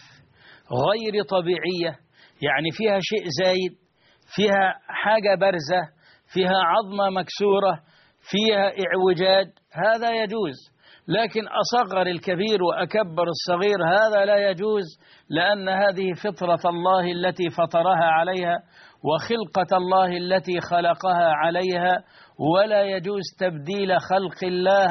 A: غير طبيعية، يعني فيها شيء زايد، فيها حاجة برزة، فيها عظمة مكسورة، فيها إعوجاج، هذا يجوز. لكن أصغر الكبير وأكبر الصغير هذا لا يجوز، لأن هذه فطرة الله التي فطرها عليها وخلقة الله التي خلقها عليها، ولا يجوز تبديل خلق الله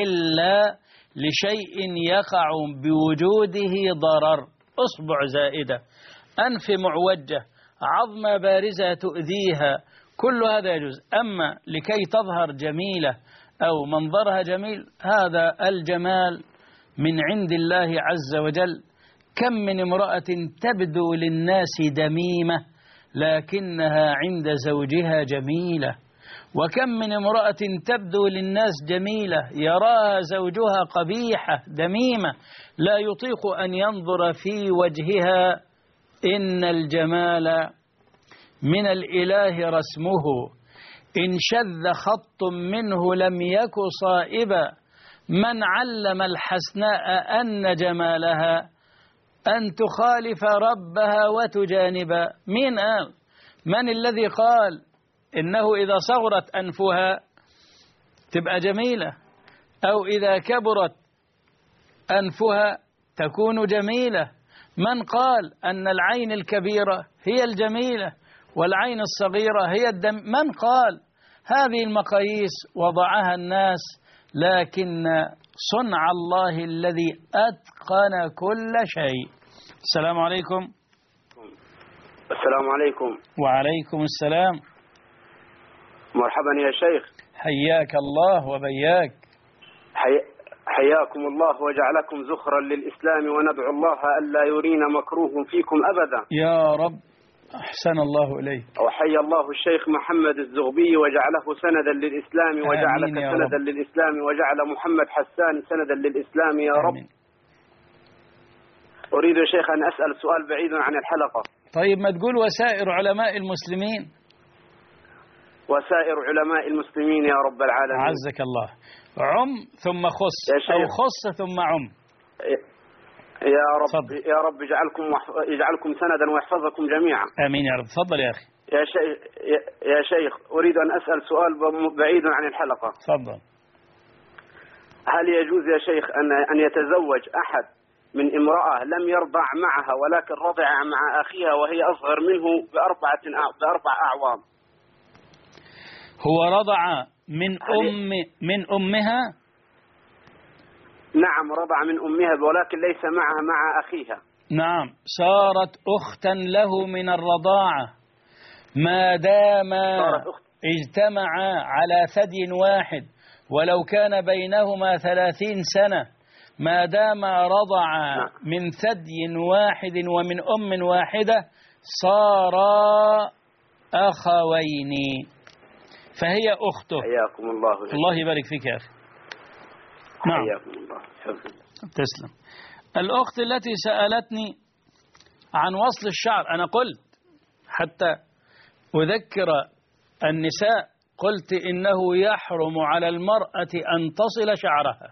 A: إلا لشيء يقع بوجوده ضرر. أصبع زائدة، أنف معوجة، عظمة بارزة تؤذيها، كل هذا يجوز. أما لكي تظهر جميلة أو منظرها جميل، هذا الجمال من عند الله عز وجل. كم من امرأة تبدو للناس دميمة لكنها عند زوجها جميلة، وكم من امرأة تبدو للناس جميلة يراها زوجها قبيحة دميمة لا يطيق أن ينظر في وجهها. إن الجمال من الإله رسمه، إن شذ خط منه لم يك صائبا. من علم الحسناء أن جمالها أن تخالف ربها وتجانبا. مين قال؟ من الذي قال إنه إذا صغرت أنفها تبقى جميلة، أو إذا كبرت أنفها تكون جميلة؟ من قال أن العين الكبيرة هي الجميلة والعين الصغيرة هي الدم؟ من قال؟ هذه المقاييس وضعها الناس، لكن صنع الله الذي أتقن كل شيء. السلام عليكم.
J: السلام عليكم.
A: وعليكم السلام.
J: مرحبا يا شيخ.
A: حياك الله وبياك.
J: حي... حياكم الله وجعلكم زخرا للإسلام، وندعو الله ألا يرينا مكروه فيكم أبدا
A: يا رب. أحسن الله إليك.
J: وحيا الله الشيخ محمد الزغبي وجعله سندا للإسلام، وجعلك سندا للإسلام، وجعل محمد حسان سندا للإسلام يا رب.
A: آمين.
J: أريد يا شيخ أن أسأل سؤال بعيد عن الحلقة.
A: طيب ما تقول وسائر علماء المسلمين.
J: وسائر علماء المسلمين يا رب العالمين.
A: عزك الله. عم ثم خص أو خص ثم عم.
J: يا رب
A: صدر.
J: يا رب يجعلكم يجعلكم سندا ويحفظكم جميعا.
A: آمين يا رب. تفضل يا أخي.
J: يا شيخ يا شيخ أريد أن أسأل سؤال بعيد عن الحلقة.
A: تفضل.
J: هل يجوز يا شيخ أن أن يتزوج أحد من امرأة لم يرضع معها ولكن رضع مع أخيها وهي أصغر منه بأربعة بأربع أعوام؟
A: هو رضع من أم من أمها؟
J: نعم رضع من أمها ولكن ليس معها مع أخيها.
A: نعم صارت أختا له من الرضاعة ما دام اجتمعا على ثدي واحد ولو كان بينهما ثلاثين سنة، ما دام رضع من ثدي واحد ومن أم واحدة صارا أخوين فهي أخته.
J: حياكم الله.
A: الله يبارك فيك يا أخي. نعم.
J: حياكم الله.
A: تسلم. الأخت التي سألتني عن وصل الشعر، أنا قلت حتى أذكر النساء، قلت إنه يحرم على المرأة أن تصل شعرها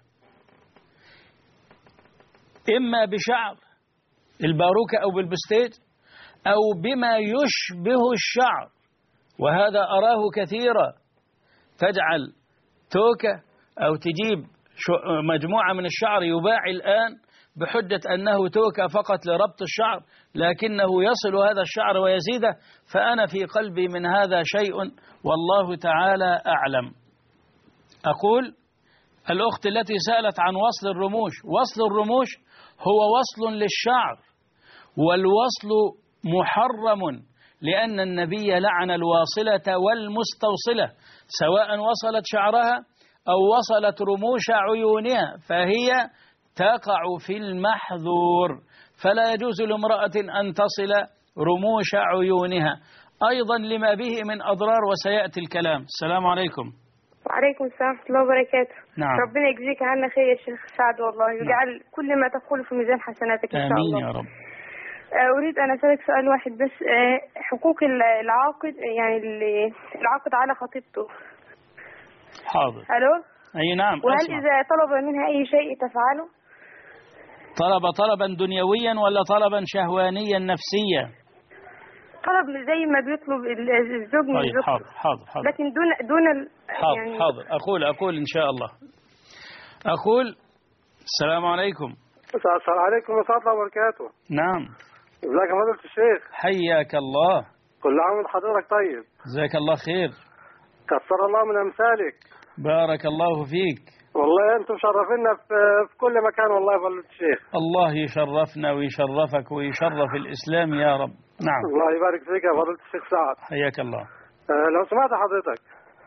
A: إما بشعر الباروكة أو بالبستيج أو بما يشبه الشعر، وهذا أراه كثيرا، تجعل توكة أو تجيب مجموعة من الشعر يباع الآن بحجة أنه توكة فقط لربط الشعر، لكنه يصل هذا الشعر ويزيده، فأنا في قلبي من هذا شيء والله تعالى أعلم. أقول الأخت التي سألت عن وصل الرموش، وصل الرموش هو وصل للشعر، والوصل محرم لأن النبي لعن الواصلة والمستوصلة سواء وصلت شعرها أو وصلت رموش عيونها، فهي تقع في المحذور، فلا يجوز لامرأة أن تصل رموش عيونها، أيضا لما به من أضرار وسيأتي الكلام. السلام عليكم.
K: وعليكم السلام ورحمة الله وبركاته.
A: نعم.
K: ربنا يجزيك عنا خير يا شيخ سعد والله، ويجعل نعم. كل ما تقول في ميزان حسناتك إن شاء الله.
A: آمين يا رب.
K: أريد أن أسألك سؤال واحد بس، حقوق العاقد، يعني العاقد على خطيبته.
A: حاضر.
K: ألو.
A: أي نعم.
K: وهل
A: أسمع.
K: إذا طلب منها أي شيء تفعله؟
A: طلب طلبا دنيويا ولا طلبا شهوانيا نفسيا؟
K: طلب زي ما بيطلب الزوج من
A: طيب. حاضر حاضر حاضر.
K: لكن دون دون ال...
A: حاضر
K: يعني
A: حاضر. أقول أقول إن شاء الله. أقول السلام عليكم.
L: السلام عليكم ورحمة الله وبركاته.
A: نعم.
L: ازيك يا فضيلة الشيخ؟
A: حياك الله.
L: كل عام وحضرتك طيب.
A: جزاك الله خير.
L: كثر الله من أمثالك.
A: بارك الله فيك.
L: والله أنتم مشرفينا في, في كل مكان والله يا فضيلة الشيخ.
A: الله يشرفنا ويشرفك ويشرف الإسلام يا رب. نعم.
L: الله يبارك فيك يا فضيلة الشيخ سعد.
A: حياك الله.
L: أه لو سمعت حضرتك.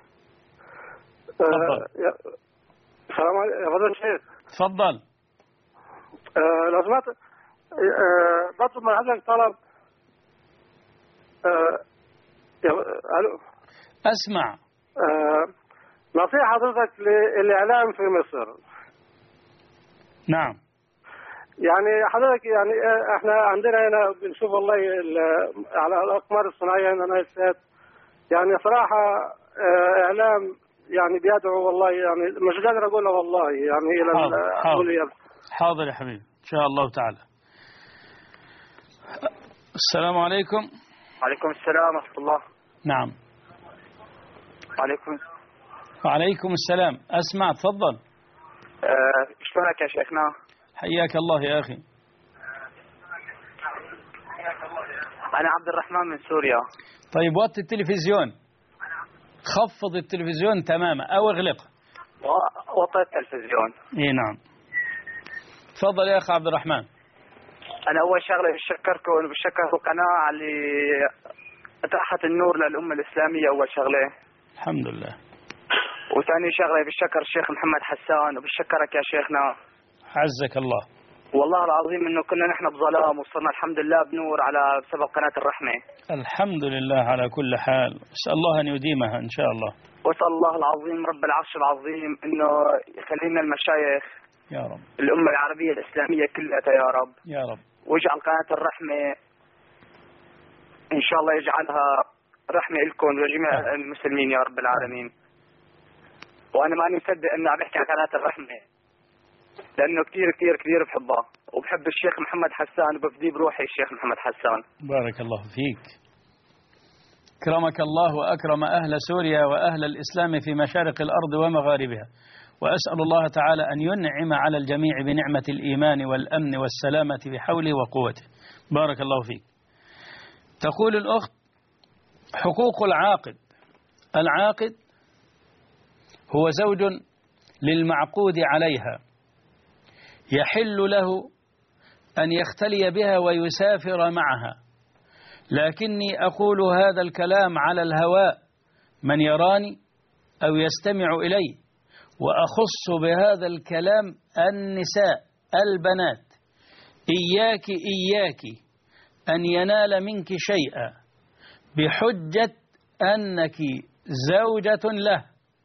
A: تفضل.
L: أه السلام عليكم يا فضيلة الشيخ.
A: تفضل.
L: أه لو سمعت أه بطلب من حضرتك طلب. أه الو.
A: أسمع.
L: أه نصيحة حضرتك للإعلام في مصر.
A: نعم.
L: يعني حضرتك يعني احنا عندنا هنا بنشوف والله على الأقمار الصناعية هنا نايسات، يعني صراحة إعلام يعني بيدعو والله، يعني مش قادر أقولها والله يعني إلى
A: حاضر حاضر.
L: حاضر
A: يا حبيبي إن شاء الله تعالى. السلام عليكم.
M: وعليكم السلام ورحمة الله.
A: نعم.
M: وعليكم
A: وعليكم السلام. أسمع تفضل.
M: أه شلونك يا شيخنا؟
A: حياك الله يا أخي.
M: أنا عبد الرحمن من سوريا.
A: طيب وطي التلفزيون، خفض التلفزيون تماما أو اغلقه.
M: وطي التلفزيون.
A: إيه نعم. تفضل يا أخي عبد الرحمن.
M: أنا أول شغلة بشكركم وبشكر القناة اللي أتاحت النور للأمة الإسلامية، أول شغلة.
A: الحمد لله.
M: وثاني شغلة بالشكر الشيخ محمد حسان، وبشكرك يا شيخنا.
A: عزك الله.
M: والله العظيم انه كنا نحن بظلام وصرنا الحمد لله بنور على بسبب قناة الرحمة.
A: الحمد لله على كل حال، اسأل الله ان يديمها ان شاء الله.
M: واسأل الله العظيم رب العرش العظيم انه يخلينا المشايخ
A: يا رب،
M: الأمة العربية الإسلامية كلها يا رب
A: يا رب،
M: واجعل قناة الرحمة ان شاء الله يجعلها رحمة لكم ولجميع المسلمين يا رب العالمين. وانا ماني مصدق انه عم يحكي عن قناه الرحمه، لانه كثير كثير كثير بحبه وبحب الشيخ محمد حسان وبفديه بروحي الشيخ محمد حسان.
A: بارك الله فيك. كرمك الله وأكرم أهل سوريا وأهل الإسلام في مشارق الأرض ومغاربها، وأسأل الله تعالى أن ينعم على الجميع بنعمة الإيمان والأمن والسلامة بحوله وقوته. بارك الله فيك. تقول الأخت: حقوق العاقد. العاقد هو زوج للمعقود عليها، يحل له أن يختلي بها ويسافر معها، لكني أقول هذا الكلام على الهواء من يراني أو يستمع إلي، وأخص بهذا الكلام النساء البنات. إياك إياك أن ينال منك شيئا بحجة أنك زوجة له،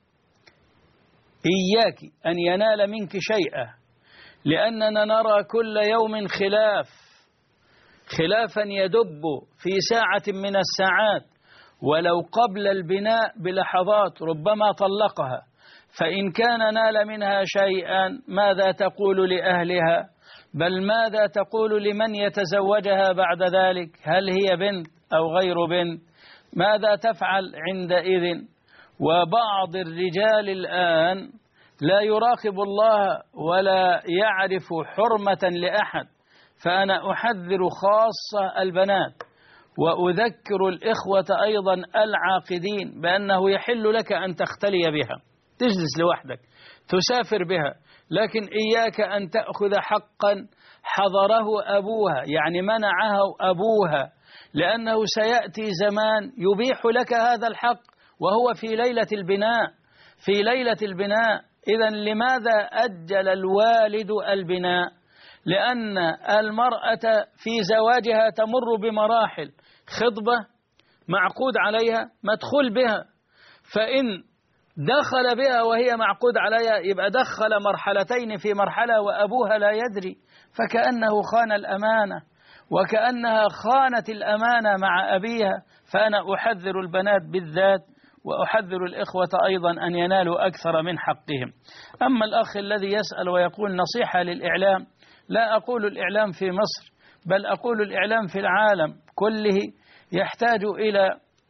A: إياك أن ينال منك شيئا، لأننا نرى كل يوم خلاف خلافا يدب في ساعة من الساعات، ولو قبل البناء بلحظات ربما طلقها، فإن كان نال منها شيئا ماذا تقول لأهلها؟ بل ماذا تقول لمن يتزوجها بعد ذلك؟ هل هي بنت أو غير بنت؟ ماذا تفعل عندئذ؟ وبعض الرجال الآن لا يراقب الله ولا يعرف حرمة لأحد، فأنا أحذر خاصة البنات وأذكر الإخوة أيضا العاقدين بأنه يحل لك أن تختلي بها، تجلس لوحدك، تسافر بها، لكن إياك أن تأخذ حقا حضره أبوها، يعني منعه أبوها، لأنه سيأتي زمان يبيح لك هذا الحق وهو في ليلة البناء في ليلة البناء. إذن لماذا أجل الوالد البناء؟ لأن المرأة في زواجها تمر بمراحل: خطبة، معقود عليها، مدخول بها، فإن دخل بها وهي معقود عليها يبقى دخل مرحلتين في مرحلة وأبوها لا يدري، فكأنه خان الأمانة وكأنها خانت الأمانة مع أبيها. فأنا أحذر البنات بالذات وأحذر الإخوة أيضا أن ينالوا أكثر من حقهم. أما الأخ الذي يسأل ويقول نصيحة للإعلام، لا أقول الإعلام في مصر، بل أقول الإعلام في العالم كله يحتاج إلى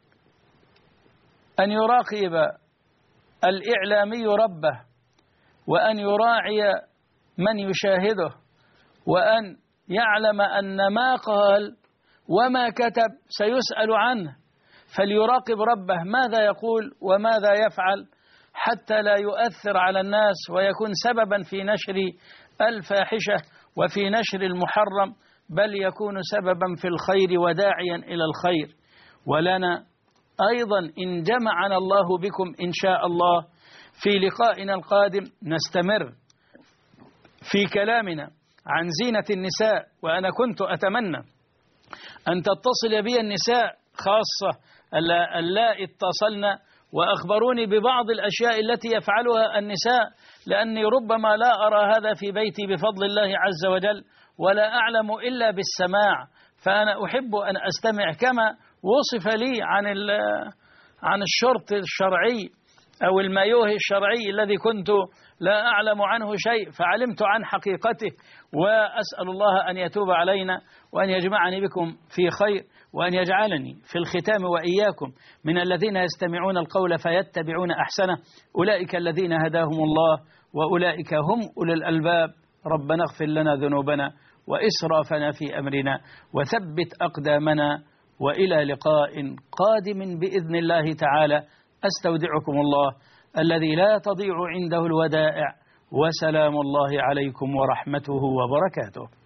A: أن يراقب الإعلامي ربه، وأن يراعي من يشاهده، وأن يعلم أن ما قال وما كتب سيسأل عنه، فليراقب ربه ماذا يقول وماذا يفعل حتى لا يؤثر على الناس ويكون سببا في نشر الفاحشة وفي نشر المحرم، بل يكون سببا في الخير وداعيا إلى الخير. ولنا أيضا إن جمعنا الله بكم إن شاء الله في لقائنا القادم نستمر في كلامنا عن زينة النساء. وأنا كنت أتمنى أن تتصل بي النساء خاصة اللائي اتصلنا وأخبروني ببعض الأشياء التي يفعلها النساء، لأني ربما لا أرى هذا في بيتي بفضل الله عز وجل، ولا أعلم إلا بالسماع. فأنا أحب أن أستمع كما وصف لي عن عن الشرط الشرعي أو المايوه الشرعي الذي كنت لا أعلم عنه شيء، فعلمت عن حقيقته. وأسأل الله أن يتوب علينا وأن يجمعني بكم في خير، وأن يجعلني في الختام وإياكم من الذين يستمعون القول فيتبعون أحسنه، أولئك الذين هداهم الله وأولئك هم أولي الألباب. ربنا اغفر لنا ذنوبنا وإسرافنا في أمرنا وثبت أقدامنا، وإلى لقاء قادم بإذن الله تعالى. أستودعكم الله الذي لا تضيع عنده الودائع، وسلام الله عليكم ورحمته وبركاته.